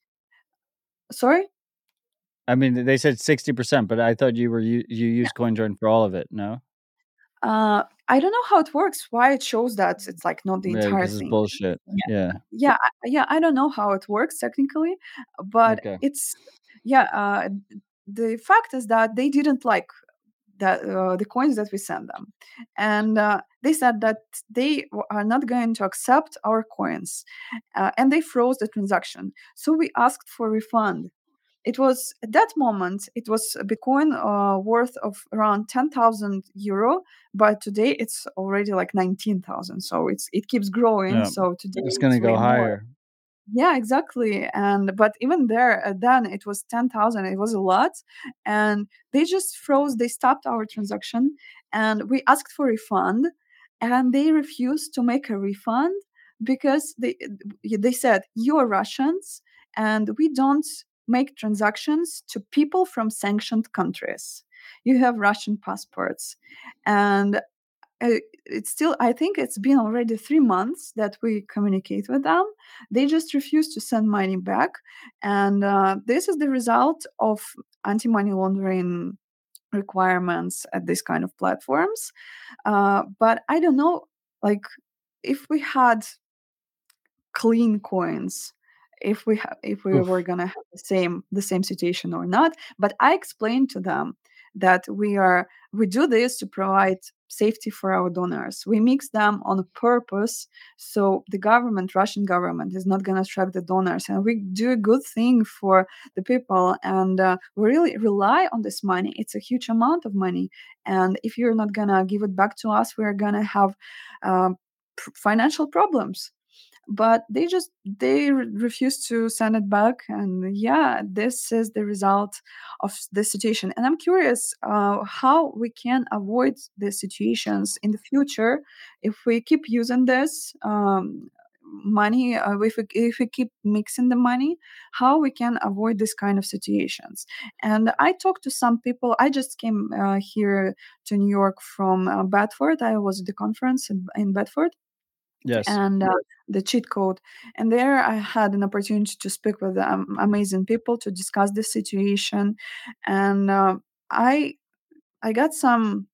Sorry. I mean, they said sixty percent, but I thought you were you you used CoinJoin for all of it. No. Uh, I don't know how it works. Why it shows that it's like not the Yeah, entire because it's thing. bullshit. Yeah, Yeah. yeah, I, yeah. I don't know how it works technically, but Okay. it's yeah. Uh, the fact is that they didn't like that uh, the coins that we send them, and uh, they said that they w- are not going to accept our coins, uh, and they froze the transaction. So we asked for refund. It was at that moment it was a Bitcoin uh, worth of around ten thousand euro, but today it's already like nineteen thousand. So it's it keeps growing. Yeah. So today It's it's gonna go way more. higher. Yeah, exactly. And but even there, uh, then it was ten thousand. It was a lot, and they just froze. They stopped our transaction, and we asked for refund, and they refused to make a refund because they they said you are Russians, and we don't make transactions to people from sanctioned countries. You have Russian passports, and uh, it's still I think it's been already three months that we communicate with them. They just refuse to send money back, and uh, this is the result of anti-money laundering requirements at these kind of platforms. Uh, but I don't know, like if we had clean coins, if we ha- if we were Oof. gonna have the same the same situation or not. But I explained to them that we are we do this to provide safety for our donors. We mix them on purpose, so the government, Russian government, is not gonna track the donors, and we do a good thing for the people. And uh, we really rely on this money. It's a huge amount of money, and if you're not gonna give it back to us, we're gonna have um, p- financial problems. But they just they re- refuse to send it back, and yeah, this is the result of the situation. And I'm curious uh, how we can avoid these situations in the future if we keep using this um, money, uh, if, we, if we keep mixing the money, how we can avoid this kind of situations. And I talked to some people. I just came uh, here to New York from uh, Bedford. I was at the conference in, in Bedford, Yes. and uh, the cheat code. And there I had an opportunity to speak with um, amazing people to discuss the situation. And uh, I I got some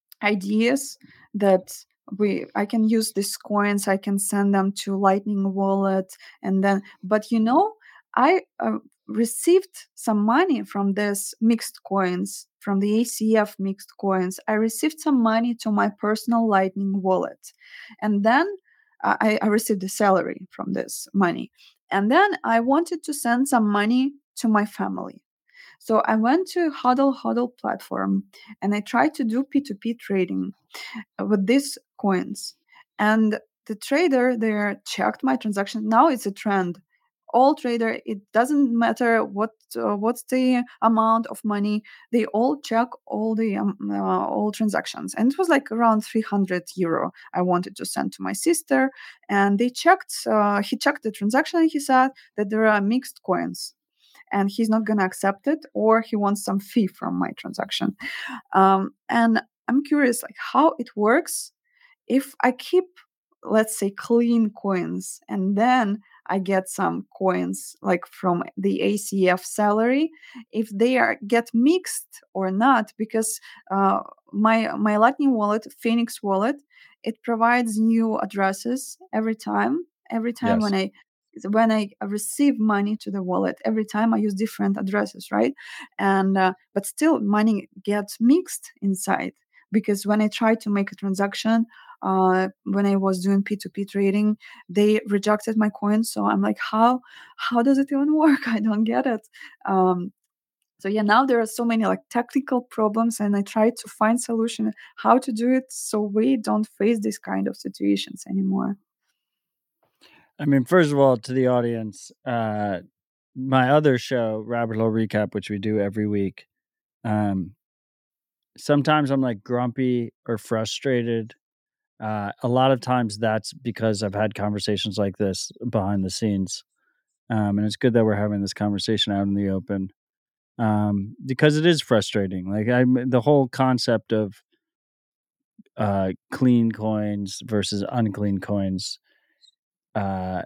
ideas that we I can use these coins. I can send them to Lightning Wallet, and then but you know I uh, received some money from this mixed coins, from the A C F mixed coins. I received some money to my personal Lightning Wallet, and then uh, I, I received a salary from this money, and then I wanted to send some money to my family. So I went to Hodl Hodl platform, and I tried to do P two P trading with these coins. And the trader there checked my transaction. Now it's a trend. All trader, it doesn't matter what uh, what's the amount of money. They all check all the um, uh, all transactions, and it was like around three hundred euro. I wanted to send to my sister, and they checked. Uh, he checked the transaction, and he said that there are mixed coins, and he's not going to accept it, or he wants some fee from my transaction. Um, and I'm curious, like how it works if I keep, let's say, clean coins, and then I get some coins like from the A C F salary, if they are get mixed or not. Because uh, my my Lightning wallet, Phoenix wallet, it provides new addresses every time. Every time Yes. when I when I receive money to the wallet, every time I use different addresses, right? And uh, but still, money gets mixed inside, because when I try to make a transaction, uh, when I was doing P two P trading, they rejected my coins. So I'm like, how how does it even work? I don't get it. Um, so yeah, now there are so many like technical problems, and I try to find solution how to do it so we don't face these kind of situations anymore. I mean, first of all, to the audience, uh, my other show, Rabbit Hole Recap, which we do every week, um, sometimes I'm like grumpy or frustrated. Uh, a lot of times that's because I've had conversations like this behind the scenes. Um, and it's good that we're having this conversation out in the open, um, because it is frustrating. Like I, the whole concept of uh, clean coins versus unclean coins uh,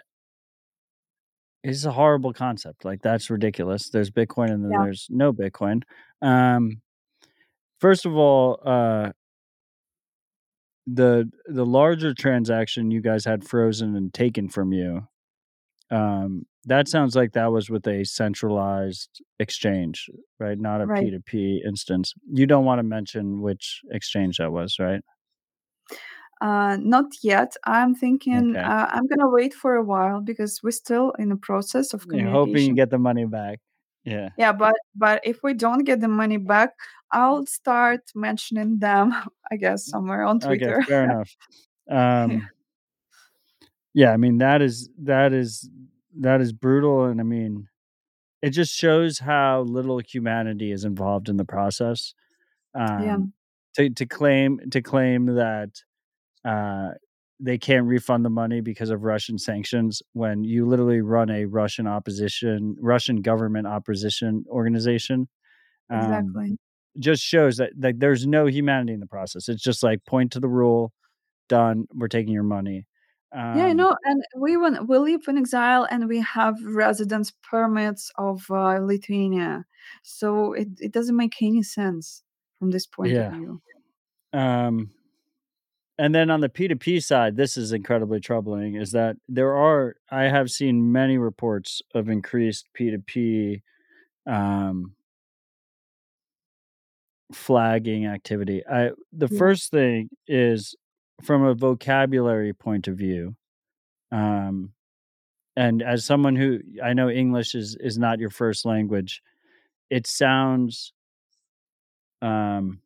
is a horrible concept. Like that's ridiculous. There's Bitcoin and then Yeah. there's no Bitcoin. Um, first of all, uh, the the larger transaction you guys had frozen and taken from you, um, that sounds like that was with a centralized exchange, right? Not a Right. P two P instance. You don't want to mention which exchange that was, right? Uh, not yet. I'm thinking Okay. uh, I'm gonna wait for a while because we're still in the process of You're hoping you communication. get the money back. Yeah. Yeah, but but if we don't get the money back, I'll start mentioning them, I guess, somewhere on Okay, Twitter. fair enough. Yeah. Um, yeah, I mean that is that is that is brutal, and I mean it just shows how little humanity is involved in the process. Yeah, Um, to to claim to claim that uh, they can't refund the money because of Russian sanctions when you literally run a Russian opposition, Russian government opposition organization, um, exactly. just shows that like there's no humanity in the process. It's just like point to the rule, done. We're taking your money. Yeah, you Um, know, and we when we live in exile and we have residence permits of uh, Lithuania, so it, it doesn't make any sense from this point of yeah. view. Um, and then on the P two P side, this is incredibly troubling. Is that there are I have seen many reports of increased P two P um, flagging activity. I the Yeah, first thing is from a vocabulary point of view. Um, and as someone who I know English is is not your first language, it sounds um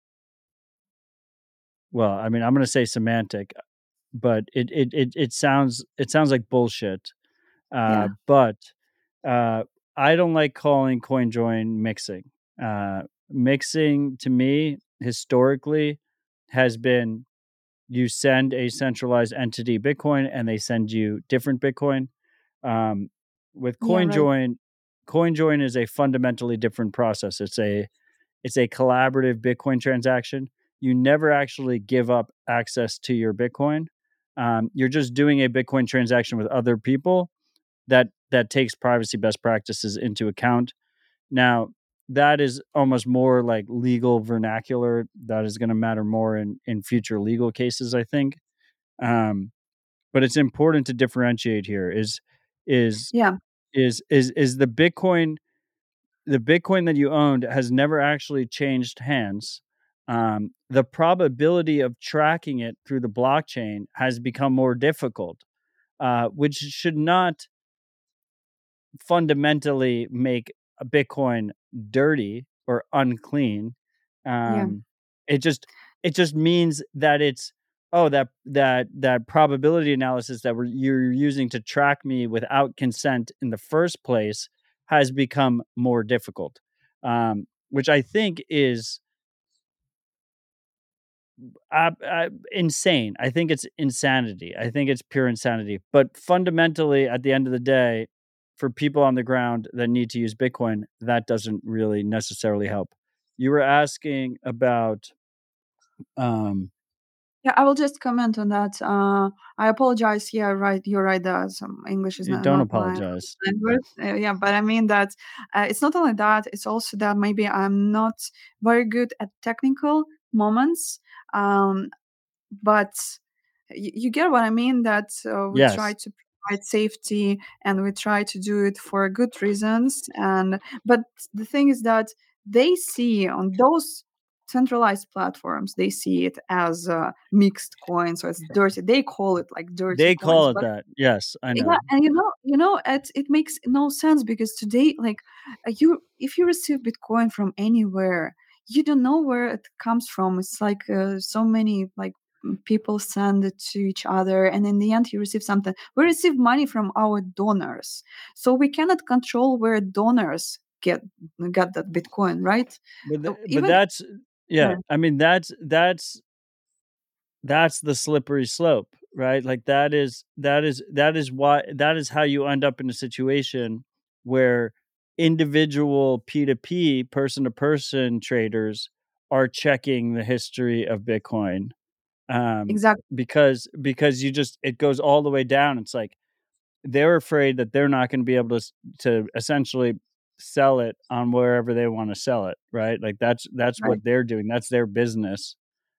well, I mean, I'm going to say semantic, but it it it it sounds it sounds like bullshit. Uh, yeah, but uh, I don't like calling CoinJoin mixing. Uh, mixing to me historically has been you send a centralized entity Bitcoin and they send you different Bitcoin. Um, with yeah, right. CoinJoin, CoinJoin is a fundamentally different process. It's a it's a collaborative Bitcoin transaction. You never actually give up access to your Bitcoin. Um, you're just doing a Bitcoin transaction with other people that that takes privacy best practices into account. Now, that is almost more like legal vernacular that is going to matter more in in future legal cases, I think. Um, but it's important to differentiate here is is Yeah, is is is the Bitcoin the Bitcoin that you owned has never actually changed hands. Um, the probability of tracking it through the blockchain has become more difficult, uh, which should not fundamentally make a Bitcoin dirty or unclean. yeah, Um, it just it just means that it's oh that that that probability analysis that we're, you're using to track me without consent in the first place has become more difficult, um, which I think is uh, uh, insane. I think it's insanity. I think it's pure insanity. But fundamentally, at the end of the day, for people on the ground that need to use Bitcoin, that doesn't really necessarily help. You were asking about, um, yeah. I will just comment on that. Uh, I apologize. Yeah, right. You're right. That some English is not, don't not my apologize. language. Uh, yeah, but I mean that uh, it's not only that. It's also that maybe I'm not very good at technical moments. Um, but you, you get what I mean, that uh, we try Yes, to provide safety and we try to do it for good reasons. And but the thing is that they see on those centralized platforms, they see it as uh, mixed coins, so it's dirty. They call it like dirty they coins, call it but that. Yes, I yeah, know. and you know, you know, it it makes no sense because today, like, uh, you if you receive Bitcoin from anywhere, you don't know where it comes from. It's like uh, so many like m- people send it to each other, and in the end, you receive something. We receive money from our donors, so we cannot control where donors get got that Bitcoin, right? But Uh, th- but Even that's yeah, yeah. I mean that's that's that's the slippery slope, right? Like that is that is that is why that is how you end up in a situation where individual P two P person to person traders are checking the history of Bitcoin, um exactly because because you just it goes all the way down. It's like they're afraid that they're not going to be able to s- to essentially sell it on wherever they want to sell it, right? Like that's that's right. what they're doing. That's their business.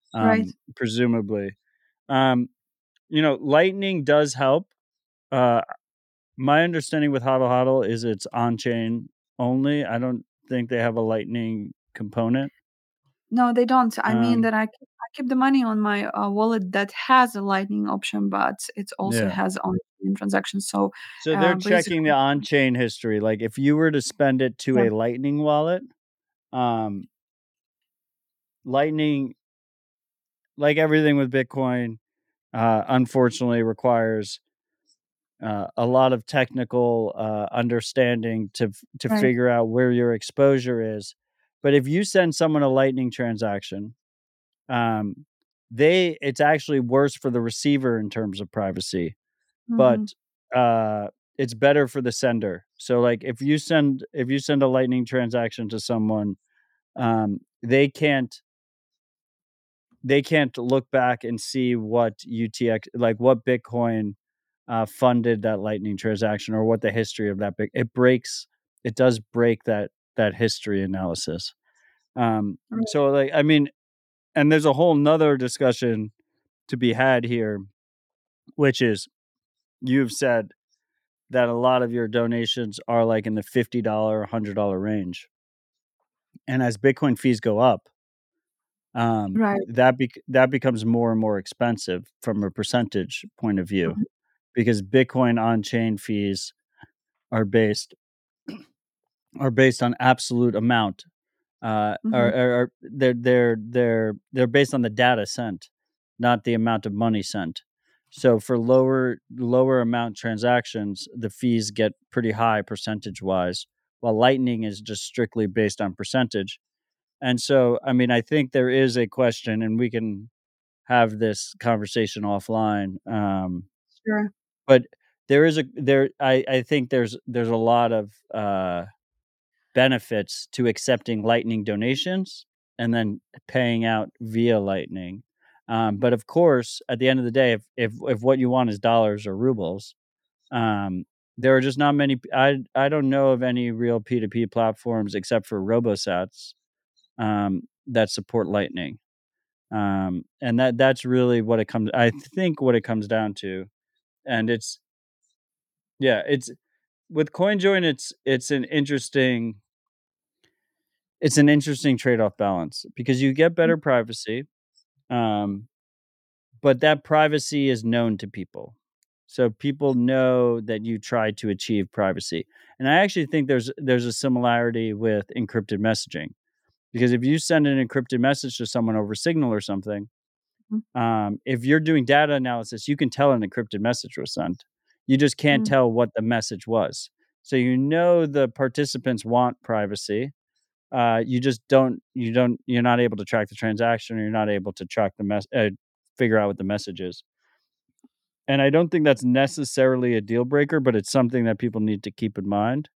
um, Right. presumably. Um, you know, Lightning does help. Uh, my understanding with Hodl Hodl is it's on-chain only. I don't think they have a Lightning component. No, they don't. I mean Um, that I keep, I keep the money on my uh, wallet that has a Lightning option, but it also yeah. has on-chain transactions. So So uh, they're checking the basically, on-chain history. Like if you were to spend it to yeah. a Lightning wallet, um, Lightning, like everything with Bitcoin, uh, unfortunately requires uh, a lot of technical uh, understanding to to Right. figure out where your exposure is. But if you send someone a Lightning transaction, um, they it's actually worse for the receiver in terms of privacy, but Mm-hmm. uh, it's better for the sender. So, like if you send if you send a Lightning transaction to someone, um, they can't they can't look back and see what U T X like what Bitcoin uh, funded that Lightning transaction or what the history of that big it breaks it does break that that history analysis. Um, Right. so like I mean, and there's a whole nother discussion to be had here, which is you've said that a lot of your donations are like in the fifty dollars, one hundred dollars range. And as Bitcoin fees go up, um, Right. that bec- that becomes more and more expensive from a percentage point of view Mhm. because Bitcoin on-chain fees are based are based on absolute amount. Uh, or, Mhm. or, or they're they're they're they're based on the data sent, not the amount of money sent. So for lower lower amount transactions, the fees get pretty high percentage wise, while Lightning is just strictly based on percentage. And so, I mean, I think there is a question, and we can have this conversation offline. Um, Sure. but there is a there. I I think there's there's a lot of uh, benefits to accepting Lightning donations and then paying out via Lightning. Um, but of course, at the end of the day, if if if what you want is dollars or rubles, um, there are just not many. I I don't know of any real P two P platforms except for RoboSats um, that support Lightning. Um, and that that's really what it comes. I think what it comes down to, and it's yeah, it's with CoinJoin. It's it's an interesting it's an interesting trade-off balance because you get better privacy, um, but that privacy is known to people. So people know that you try to achieve privacy. And I actually think there's there's a similarity with encrypted messaging because if you send an encrypted message to someone over Signal or something, Mhm. um, if you're doing data analysis, you can tell an encrypted message was sent. You just can't Mm. tell what the message was. So you know the participants want privacy, uh, you just don't you don't you're not able to track the transaction or you're not able to track the mess uh, figure out what the message is. And I don't think that's necessarily a deal breaker, but it's something that people need to keep in mind.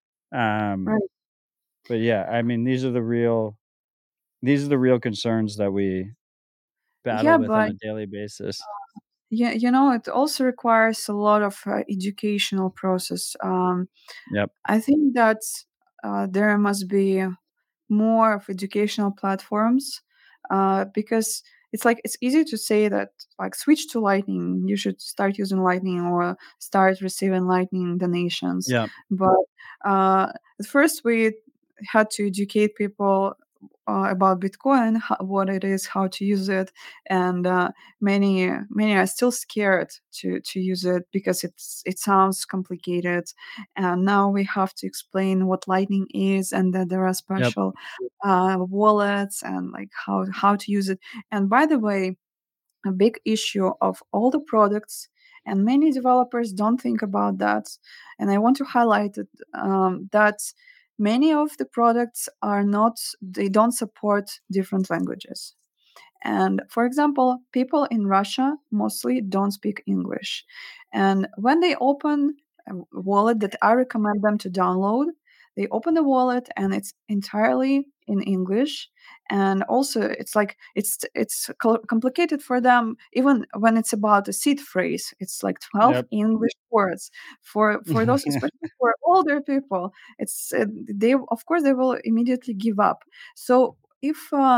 Um, Right. but yeah, I mean these are the real these are the real concerns that we battle Yeah, with on but a daily basis. yeah, you know, it also requires a lot of uh, educational process. Um, Yep. I think that uh, there must be more of educational platforms uh, because it's like it's easy to say that like switch to Lightning, you should start using Lightning or start receiving Lightning donations. Yep. But uh, at first we had to educate people uh, about Bitcoin, how, what it is, how to use it, and uh, many many are still scared to to use it because it's it sounds complicated. And now we have to explain what Lightning is and that there are Yep. special uh, wallets and like how how to use it. And by the way, a big issue of all the products, and many developers don't think about that. And I want to highlight it, um, that many of the products are not, they don't support different languages. And for example, people in Russia mostly don't speak English. And when they open a wallet that I recommend them to download, they open the wallet and it's entirely in English. And also, it's like it's it's co- complicated for them. Even when it's about a seed phrase, it's like twelve Yep. English words for for those, especially for older people. It's uh, they of course they will immediately give up. So if um,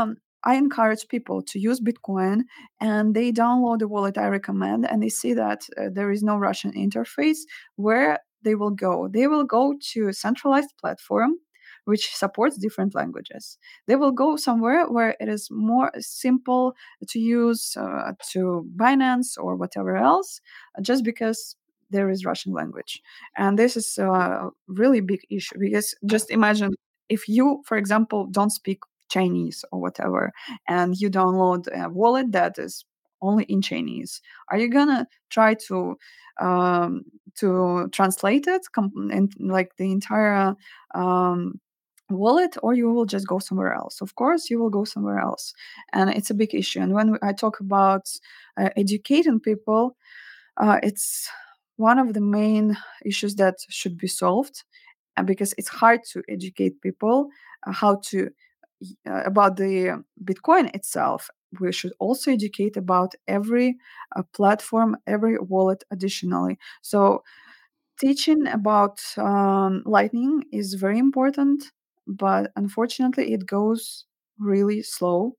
I encourage people to use Bitcoin, and they download the wallet I recommend, and they see that uh, there is no Russian interface. Where they will go? They will go to a centralized platform which supports different languages. They will go somewhere where it is more simple to use, uh, to Binance or whatever else, just because there is Russian language. And this is a really big issue, because just imagine if you, for example, don't speak Chinese or whatever, and you download a wallet that is only in Chinese. Are you gonna try to um, to translate it, com- in, like the entire um, wallet, or you will just go somewhere else? Of course, you will go somewhere else, and it's a big issue. And when I talk about uh, educating people, uh, it's one of the main issues that should be solved, uh, because it's hard to educate people uh, how to uh, about the Bitcoin itself. We should also educate about every uh, platform, every wallet additionally. So teaching about um, Lightning is very important, but unfortunately, it goes really slow.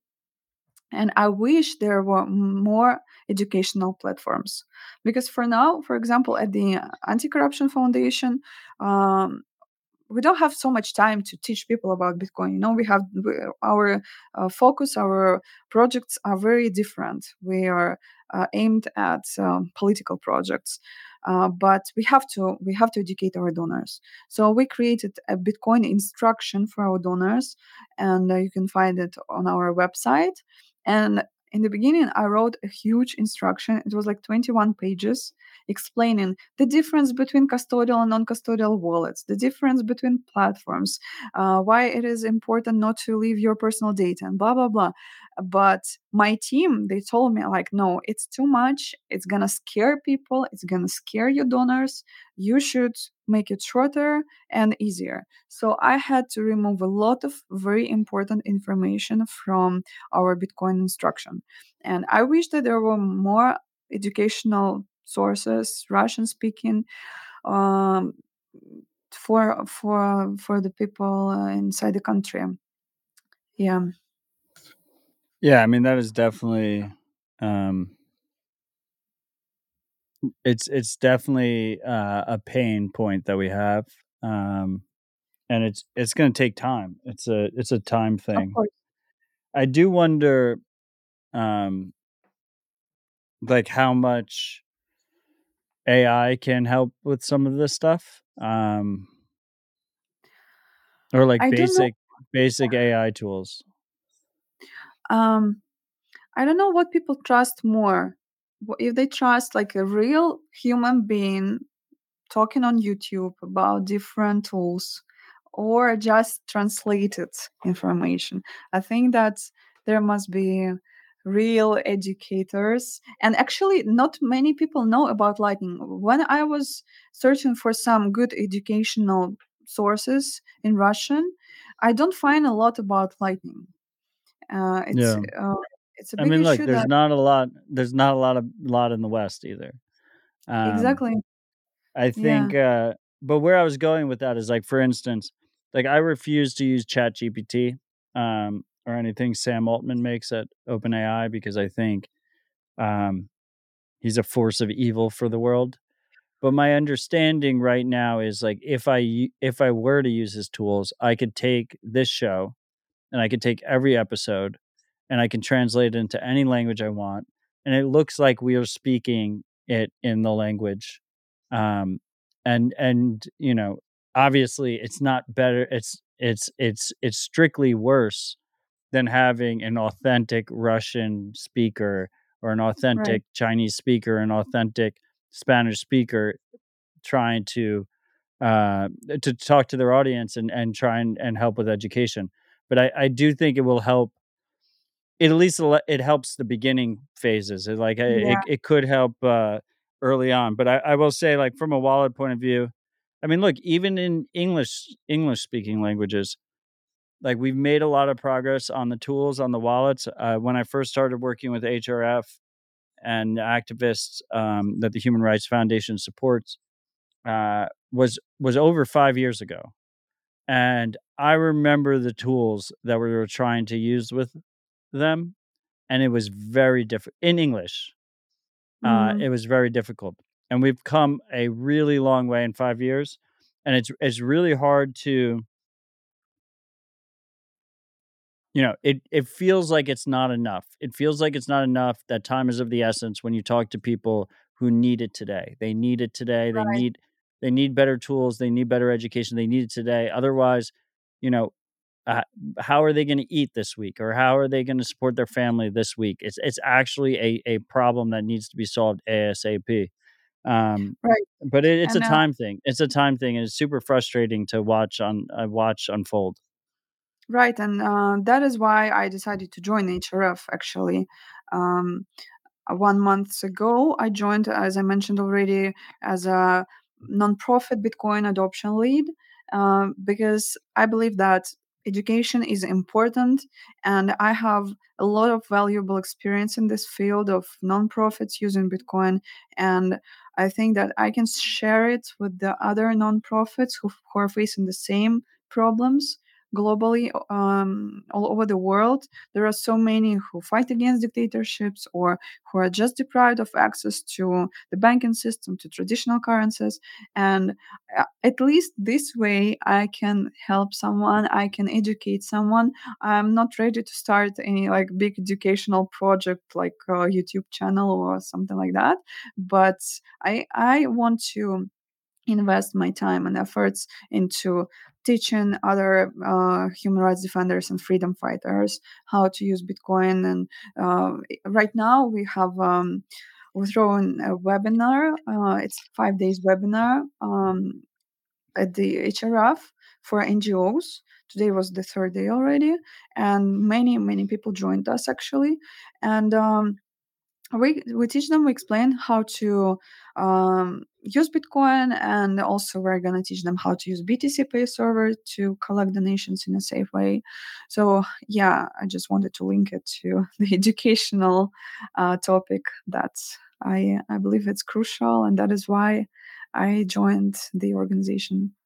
And I wish there were more educational platforms, because for now, for example, at the Anti-Corruption Foundation, um, we don't have so much time to teach people about Bitcoin. You know, we have we- our uh, focus, our projects are very different. We are uh, aimed at um, political projects, uh, but we have to we have to educate our donors. So we created a Bitcoin instruction for our donors, and uh, you can find it on our website. And in the beginning, I wrote a huge instruction. It was like twenty-one pages, explaining the difference between custodial and non-custodial wallets, the difference between platforms, uh, why it is important not to leave your personal data, and blah blah blah. But my team, they told me like, no, it's too much. It's gonna scare people. It's gonna scare your donors. You should make it shorter and easier. So I had to remove a lot of very important information from our Bitcoin instruction, and I wish that there were more educational sources, Russian speaking, um, for for for the people uh, inside the country. Yeah. Yeah, I mean that is definitely um it's it's definitely uh, a pain point that we have. Um and it's it's going to take time. It's a it's a time Of thing. course. I do wonder um like how much A I can help with some of this stuff. Um or like I don't know. basic basic A I tools. Um, I don't know what people trust more. Wh- If they trust like a real human being talking on YouTube about different tools, or just translated information. I think that there must be real educators. And actually, not many people know about Lightning. When I was searching for some good educational sources in Russian, I don't find a lot about Lightning. Uh, it's Yeah. uh, it's a I big mean, look, issue there's that not a lot there's not a lot of lot in the West either. Um exactly. I Yeah. think, uh, but where I was going with that is like, for instance, like I refuse to use ChatGPT um, or anything Sam Altman makes at OpenAI because I think um, he's a force of evil for the world. But my understanding right now is like if I u- if I were to use his tools, I could take this show and I could take every episode and I can translate it into any language I want, and it looks like we are speaking it in the language. Um, and and you know, obviously, it's not better. It's it's it's it's strictly worse than having an authentic Russian speaker or an Right. authentic Chinese speaker, an authentic Spanish speaker trying to uh, to talk to their audience and and try and, and help with education. But I, I do think it will help. It at least ele- it helps the beginning phases. It like Yeah. it, it could help uh, early on. But I, I will say, like from a wallet point of view, I mean, look, even in English English speaking languages, like we've made a lot of progress on the tools on the wallets. Uh, when I first started working with H R F and the activists um, that the Human Rights Foundation supports, uh, was was over five years ago. And I remember the tools that we were trying to use with them, and it was very difficult in English. Uh, Mm, it was very difficult, and we've come a really long way in five years, and it's it's really hard to, you know, it it feels like it's not enough. It feels like it's not enough. That time is of the essence when you talk to people who need it today. They need it today. They right, need they need better tools. They need better education. They need it today. Otherwise, you know, uh, how are they going to eat this week, or how are they going to support their family this week? It's it's actually a a problem that needs to be solved ASAP. Um, right. but it, it's a And uh, time thing. It's a time thing, and it's super frustrating to watch on uh, watch unfold. right, and uh, that is why I decided to join H R F actually. Um, uh, one month ago, I joined, as I mentioned already, as a nonprofit Bitcoin adoption lead, um, because I believe that education is important, and I have a lot of valuable experience in this field of nonprofits using Bitcoin, and I think that I can share it with the other nonprofits who, who are facing the same problems globally, um, all over the world. There are so many who fight against dictatorships, or who are just deprived of access to the banking system, to traditional currencies. And uh, at least this way, I can help someone, I can educate someone. I'm not ready to start any like big educational project like a YouTube channel or something like that. But I, I want to invest my time and efforts into teaching other uh, human rights defenders and freedom fighters how to use Bitcoin. And uh, right now we have um, we're throwing a webinar. Uh, it's five days webinar um, at the H R F for N G Os. Today was the third day already, and many many people joined us actually. And um, we we teach them, we explain how to um, use Bitcoin, and also we're gonna teach them how to use B T C Pay server to collect donations in a safe way. So yeah, I just wanted to link it to the educational uh, topic that I I believe it's crucial, and that is why I joined the organization.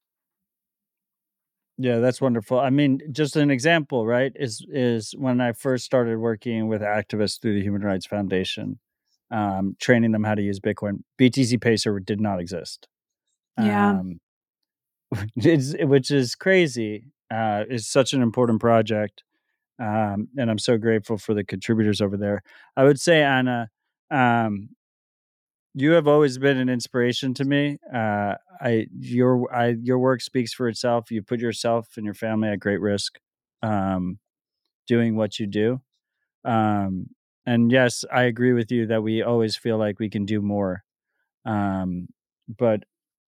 Yeah, that's wonderful. I mean, just an example, right? Is is when I first started working with activists through the Human Rights Foundation, um, training them how to use Bitcoin. B T C Pay server did not exist, Yeah, um, it's, which is crazy. Uh, it's such an important project, um, and I'm so grateful for the contributors over there. I would say, Anna, um, you have always been an inspiration to me. Uh, I your I your work speaks for itself. You put yourself and your family at great risk, um, doing what you do. Um, and yes, I agree with you that we always feel like we can do more. Um, but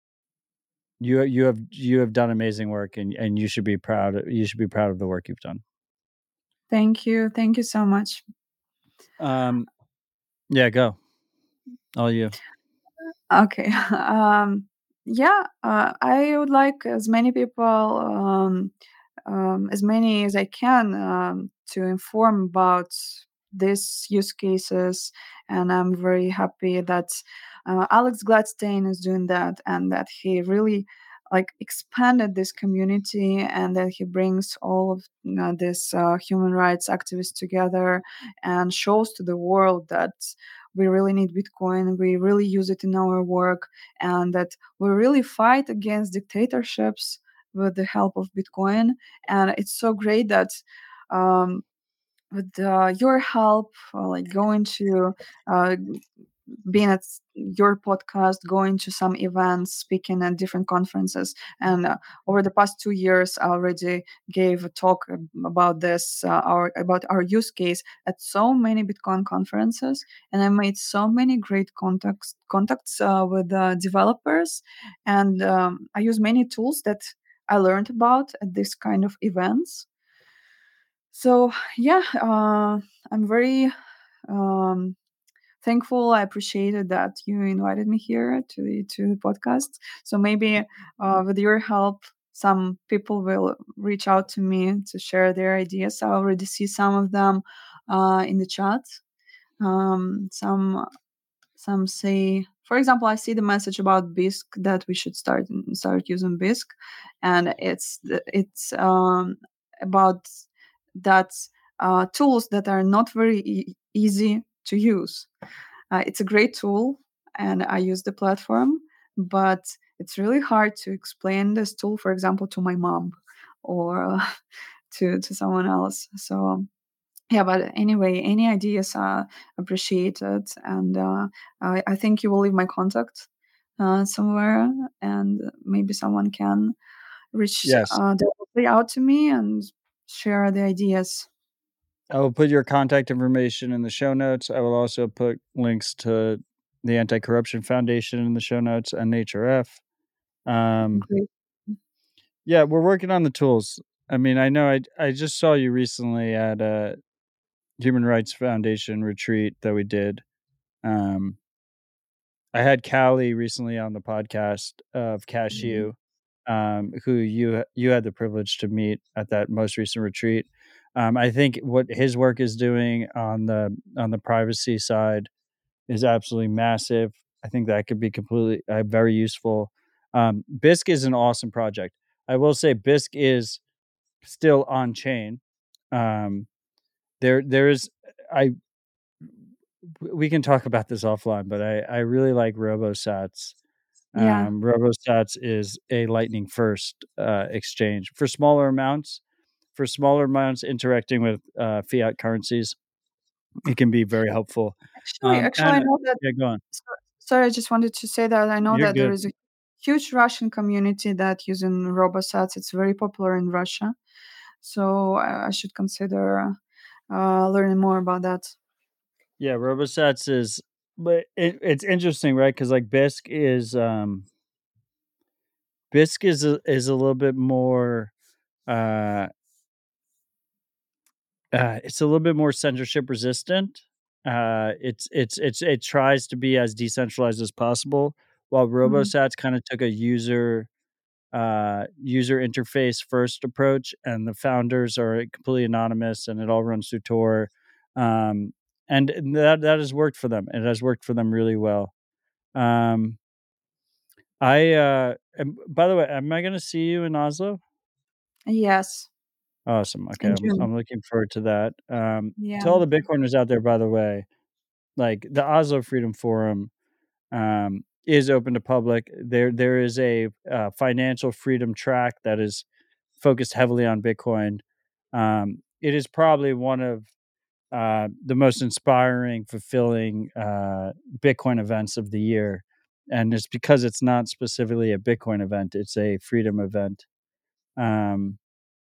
you you have you have done amazing work, and, and you should be proud. You should be proud of the work you've done. thank you, thank you so much. Um, yeah, go all you. Okay. Um, yeah, uh, I would like as many people, um, um, as many as I can, um, to inform about these use cases, and I'm very happy that uh, Alex Gladstein is doing that, and that he really like expanded this community, and that he brings all of you know, this uh, human rights activists together, and shows to the world that we really need Bitcoin, we really use it in our work, and that we really fight against dictatorships with the help of Bitcoin. And it's so great that um, with uh, your help, uh, like going to uh, being at your podcast, going to some events, speaking at different conferences. And uh, over the past two years, I already gave a talk about this, uh, our about our use case at so many Bitcoin conferences, and I made so many great contacts contacts uh, with uh, developers, and um, I use many tools that I learned about at this kind of events. So yeah, uh, I'm very um, thankful. I appreciated that you invited me here to the to the podcast. So maybe uh, with your help, some people will reach out to me to share their ideas. I already see some of them uh, in the chat. Um, some some say, for example, I see the message about Bisq that we should start start using Bisq, and it's the- it's um, about that uh, tools that are not very e- easy to use. Uh, it's a great tool, and I use the platform, but it's really hard to explain this tool, for example, to my mom or uh, to to someone else. So yeah, but anyway, any ideas are appreciated, and uh, I, I think you will leave my contact uh, somewhere, and maybe someone can reach Yes. uh, directly out to me and share the ideas. I will put your contact information in the show notes. I will also put links to the Anti-Corruption Foundation in the show notes and H R F. Um, Great. yeah, we're working on the tools. I mean, I know I I just saw you recently at a Human Rights Foundation retreat that we did. Um, I had Callie recently on the podcast of Cashew, um, who you you had the privilege to meet at that most recent retreat. Um, I think what his work is doing on the on the privacy side is absolutely massive. I think that could be completely uh, very useful. Um, Bisq is an awesome project. I will say Bisq is still on chain. Um, there there is I we can talk about this offline, but I I really like RoboSats. Yeah. Um, RoboSats is a Lightning first uh, exchange for smaller amounts. For smaller amounts interacting with uh, fiat currencies, it can be very helpful. Actually, Um, actually, I and know that. yeah, go on. so- Sorry, I just wanted to say that I know You're that there good. is a huge Russian community that using RoboSats. It's very popular in Russia, so I, I should consider uh, learning more about that. Yeah, RoboSats is, but it, it's interesting, right? Because like Bisq is, um, Bisq is a, is a little bit more, uh, uh, it's a little bit more censorship resistant. Uh, it's it's it's it tries to be as decentralized as possible, while Mhm. RoboSats kind of took a user uh, user interface first approach, and the founders are completely anonymous, and it all runs through Tor, um, and that that has worked for them. It has worked for them really well. Um, I uh, am, by the way, am I going to see you in Oslo? Yes, Awesome. Okay, in I'm June. I'm looking forward to that. Um, Yeah. to all the Bitcoiners out there, by the way, like the Oslo Freedom Forum um, is open to public. There there is a uh, financial freedom track that is focused heavily on Bitcoin. Um, it is probably one of uh, the most inspiring, fulfilling uh, Bitcoin events of the year, and it's because it's not specifically a Bitcoin event; it's a freedom event. Um,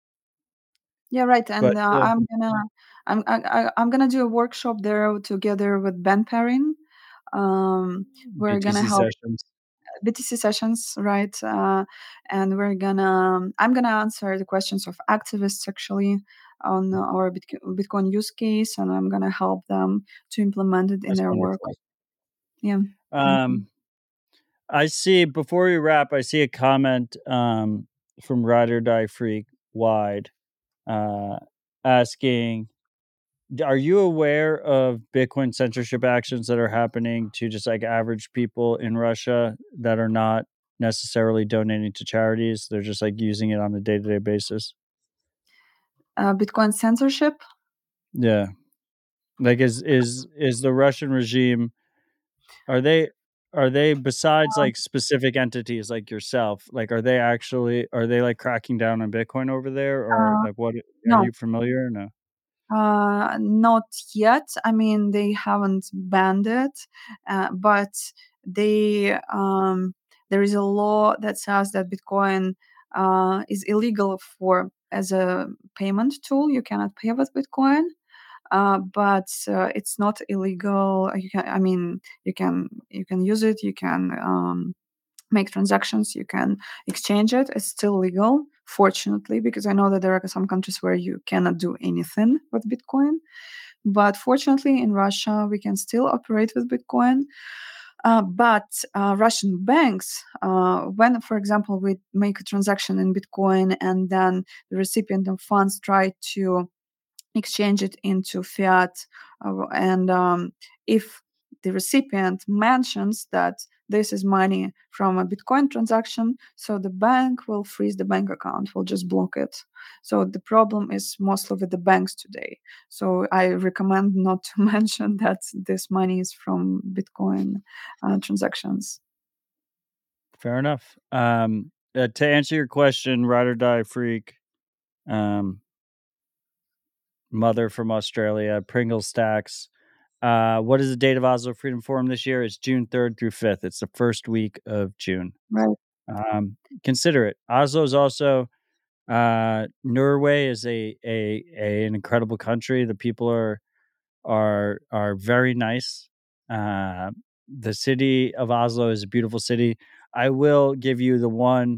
Yeah, right. but And uh, yeah, I'm gonna I'm I, I- I'm gonna do a workshop there together with Ben Perrin. Um, we're gonna B T C help sessions. B T C sessions, right? Uh, and we're gonna I'm gonna answer the questions of activists actually on our Bitco- Bitcoin use case, and I'm gonna help them to implement it in That's their work. wonderful. Yeah. Mhm. Um, I see. Before we wrap, I see a comment um, from Ride or Die Freak Wide uh, asking, are you aware of Bitcoin censorship actions that are happening to just like average people in Russia that are not necessarily donating to charities? They're just like using it on a day to day basis. Uh, Bitcoin censorship. Yeah. Like is is is the Russian regime, are they are they besides like specific entities like yourself, like are they actually are they like cracking down on Bitcoin over there, or Uh, like what, are no, you familiar or no? Uh, not yet. I mean, they haven't banned it, uh, but they um, there is a law that says that Bitcoin uh, is illegal for as a payment tool. You cannot pay with Bitcoin, uh, but uh, it's not illegal. You can, I mean, you can you can use it. You can um, make transactions, you can exchange it. It's still legal, fortunately, because I know that there are some countries where you cannot do anything with Bitcoin. But fortunately, in Russia, we can still operate with Bitcoin. Uh, but uh, Russian banks, uh, when, for example, we make a transaction in Bitcoin and then the recipient of funds try to exchange it into fiat, uh, and um, if the recipient mentions that this is money from a Bitcoin transaction, so the bank will freeze the bank account, will just block it. So the problem is mostly with the banks today. So I recommend not to mention that this money is from Bitcoin uh, transactions. Fair enough. Um, uh, to answer your question, Ride or Die Freak, um, mother from Australia, Pringle Stacks. Uh, what is the date of Oslo Freedom Forum this year? It's June third through fifth. It's the first week of June. Right. Um, consider it. Oslo is also uh, Norway is a, a a an incredible country. The people are are are very nice. Uh, the city of Oslo is a beautiful city. I will give you the one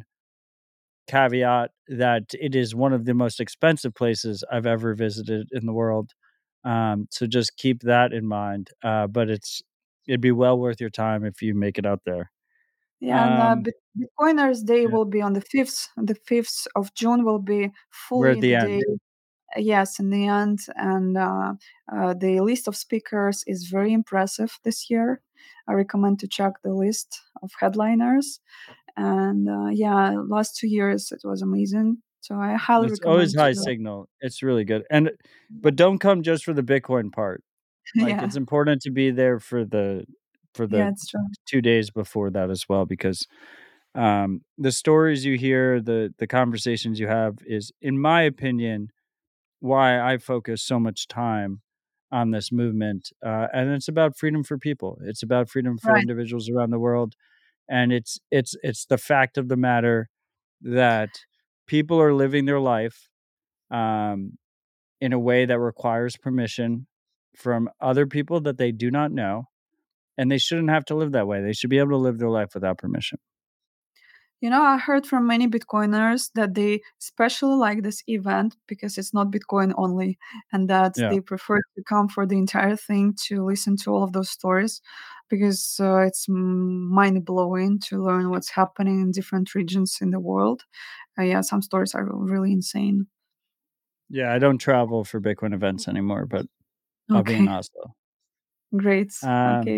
caveat that it is one of the most expensive places I've ever visited in the world. Um, so just keep that in mind. Uh, but it's it'd be well worth your time if you make it out there. Yeah, and uh, Um, Bit- Bitcoiners Day yeah, will be on the fifth. The fifth of June will be we're at fully the the day. end. Yes, in the end, and uh, uh, the list of speakers is very impressive this year. I recommend to check the list of headliners. And uh, yeah, last two years it was amazing. So I highly It's always recommend high to. signal. It's really good. And but don't come just for the Bitcoin part. Like Yeah, it's important to be there for the for yeah, the it's true. two days before that as well, because um, the stories you hear, the the conversations you have is, in my opinion, why I focus so much time on this movement. Uh, and it's about freedom for people. It's about freedom for Right. individuals around the world. And it's it's it's the fact of the matter that people are living their life um, in a way that requires permission from other people that they do not know, and they shouldn't have to live that way. They should be able to live their life without permission. You know, I heard from many Bitcoiners that they especially like this event because it's not Bitcoin only, and that Yeah. they prefer to come for the entire thing to listen to all of those stories because uh, it's mind blowing to learn what's happening in different regions in the world. Uh, yeah, some stories are really insane. Yeah, I don't travel for Bitcoin events anymore, but I'll be in Okay, Oslo. great. Um, Okay,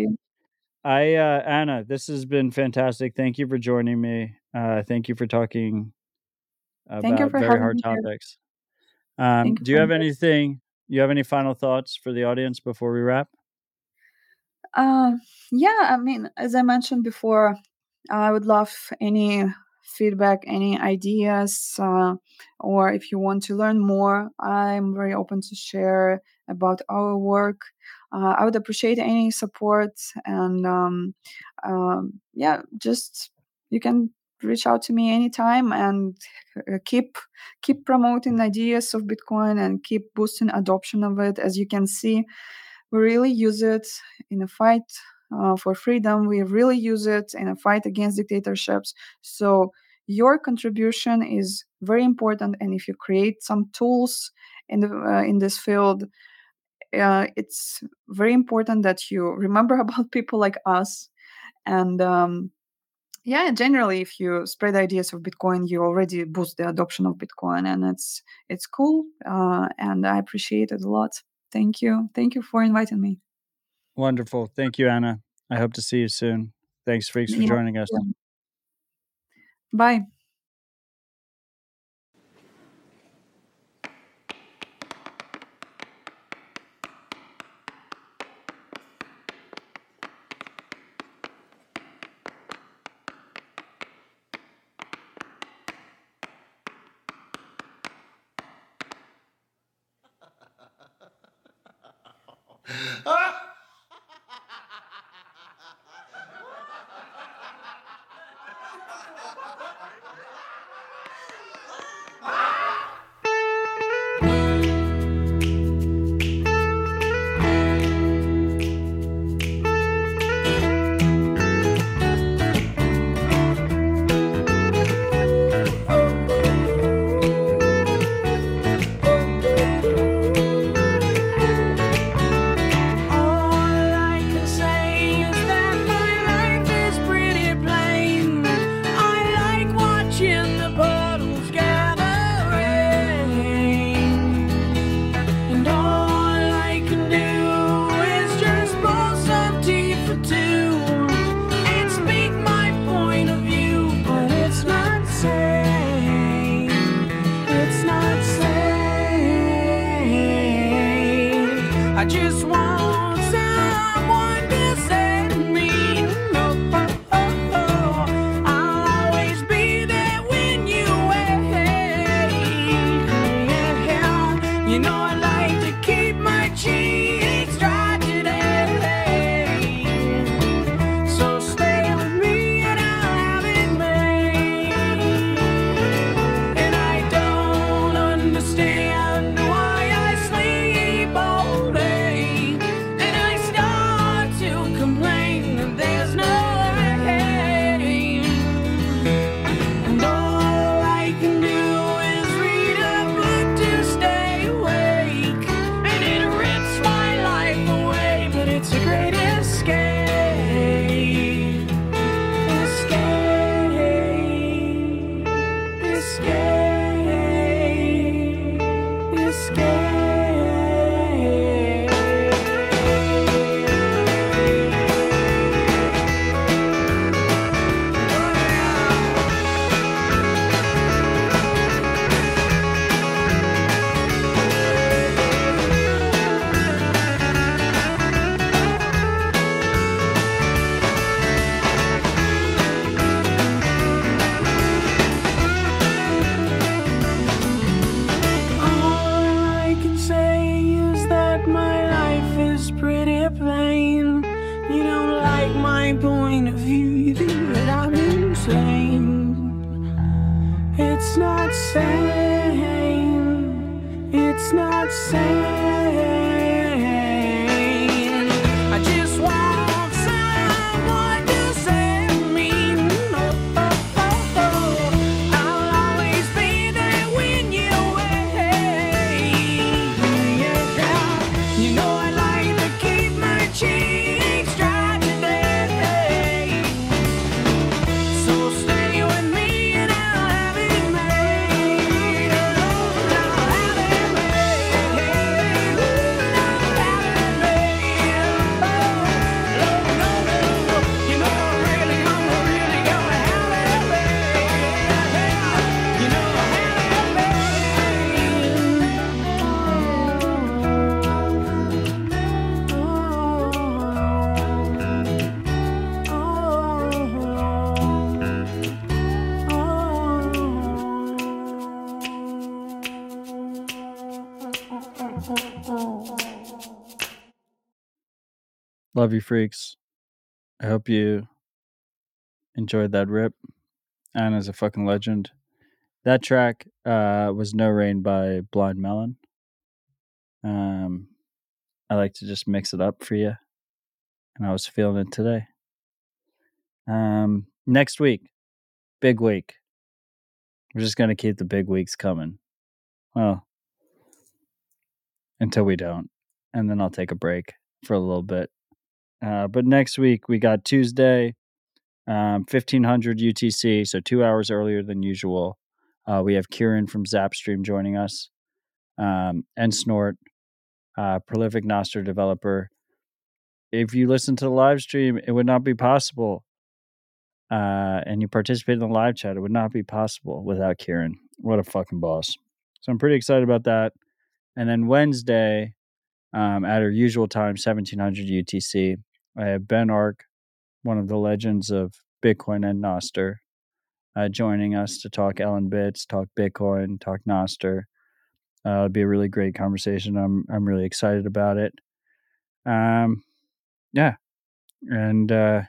I uh, Anna, this has been fantastic. Thank you for joining me. Uh, thank you for talking thank you about for very having hard me here. topics. Um, Thank you do you for have inviting. anything? You have any final thoughts for the audience before we wrap? Uh, yeah, I mean, as I mentioned before, I would love any feedback, any ideas, uh, or if you want to learn more, I'm very open to share about our work. Uh, I would appreciate any support, and um, um, yeah, just you can reach out to me anytime and uh, keep keep promoting ideas of Bitcoin and keep boosting adoption of it. As you can see, we really use it in a fight uh, for freedom. We really use it in a fight against dictatorships. So your contribution is very important. And if you create some tools in the uh, in this field, uh, it's very important that you remember about people like us. And um, yeah, generally, if you spread ideas of Bitcoin, you already boost the adoption of Bitcoin, and it's it's cool. Uh, and I appreciate it a lot. Thank you. Thank you for inviting me. Wonderful. Thank you, Anna. I hope to see you soon. Thanks, Freaks, for Yeah. joining us. Yeah. Bye. my point of view that I've been saying. It's not sane. It's not sane. I just want someone to save me. Oh, oh, oh, oh. I'll always be there when you're away. Yeah. You know I like to keep my cheeks dry today. So stay with me and I'll have it made. I'll have it made. I'll have it made. Oh, no, no, no. You know I really, I'm really gonna have it made. You know I have Love you, freaks. I hope you enjoyed that rip. Anna's a fucking legend. That track uh, was No Rain by Blind Melon. Um, I like to just mix it up for you, and I was feeling it today. Um, next week, big week. We're just going to keep the big weeks coming. Well, until we don't. And then I'll take a break for a little bit. Uh, but next week, we got Tuesday, um, fifteen hundred U T C, so two hours earlier than usual. Uh, we have Kieran from Zapstream joining us, um, and Snort, uh, prolific Nostr developer. If you listen to the live stream, it would not be possible. Uh, and you participate in the live chat, it would not be possible without Kieran. What a fucking boss. So I'm pretty excited about that. And then Wednesday, um, at our usual time, seventeen hundred U T C, I have Ben Ark, one of the legends of Bitcoin and Nostr, uh, joining us to talk Ellen Bits, talk Bitcoin, talk Nostr. Uh, it'll be a really great conversation. I'm I'm really excited about it. Um, yeah, and uh,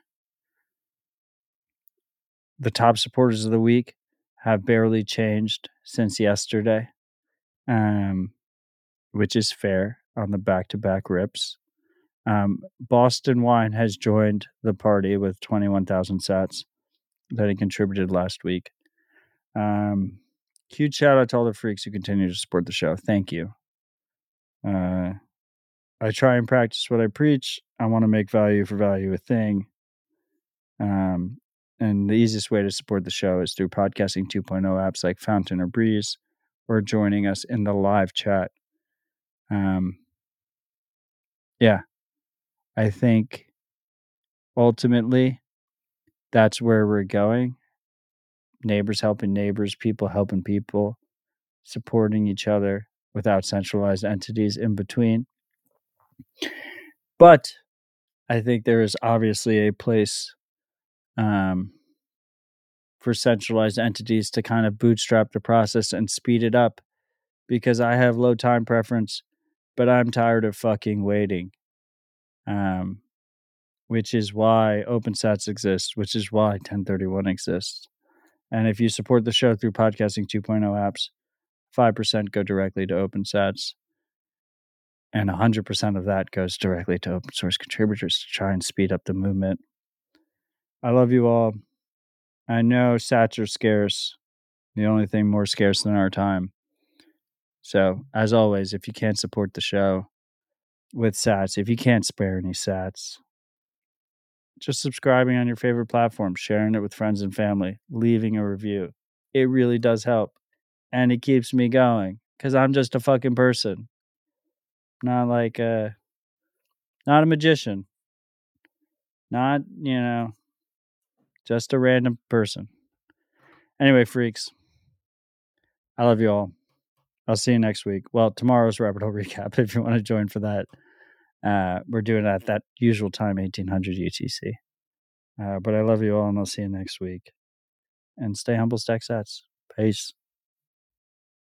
the top supporters of the week have barely changed since yesterday, um, which is fair on the back-to-back rips. Um, Boston Wine has joined the party with twenty-one thousand sats that he contributed last week. Um, huge shout out to all the freaks who continue to support the show. Thank you. Uh, I try and practice what I preach. I want to make value for value a thing. Um, and the easiest way to support the show is through Podcasting two point oh apps like Fountain or Breeze, or joining us in the live chat. Um, yeah, I think ultimately that's where we're going. Neighbors helping neighbors, people helping people, supporting each other without centralized entities in between. But I think there is obviously a place um, for centralized entities to kind of bootstrap the process and speed it up, because I have low time preference, but I'm tired of fucking waiting. Um, which is why OpenSats exists, which is why ten thirty-one exists. And if you support the show through Podcasting two point oh apps, five percent go directly to OpenSats. And one hundred percent of that goes directly to open source contributors to try and speed up the movement. I love you all. I know sats are scarce. The only thing more scarce than our time. So, as always, if you can't support the show with sats, if you can't spare any sats, just subscribing on your favorite platform, sharing it with friends and family, leaving a review. It really does help. And it keeps me going, because I'm just a fucking person. Not like a, not a magician. Not, you know, just a random person. Anyway, freaks, I love you all. I'll see you next week. Well, tomorrow's Rabbit Hole Recap, if you want to join for that. Uh, we're doing it at that usual time, eighteen hundred U T C. Uh, but I love you all, and I'll see you next week. And stay humble, stack sats. Peace.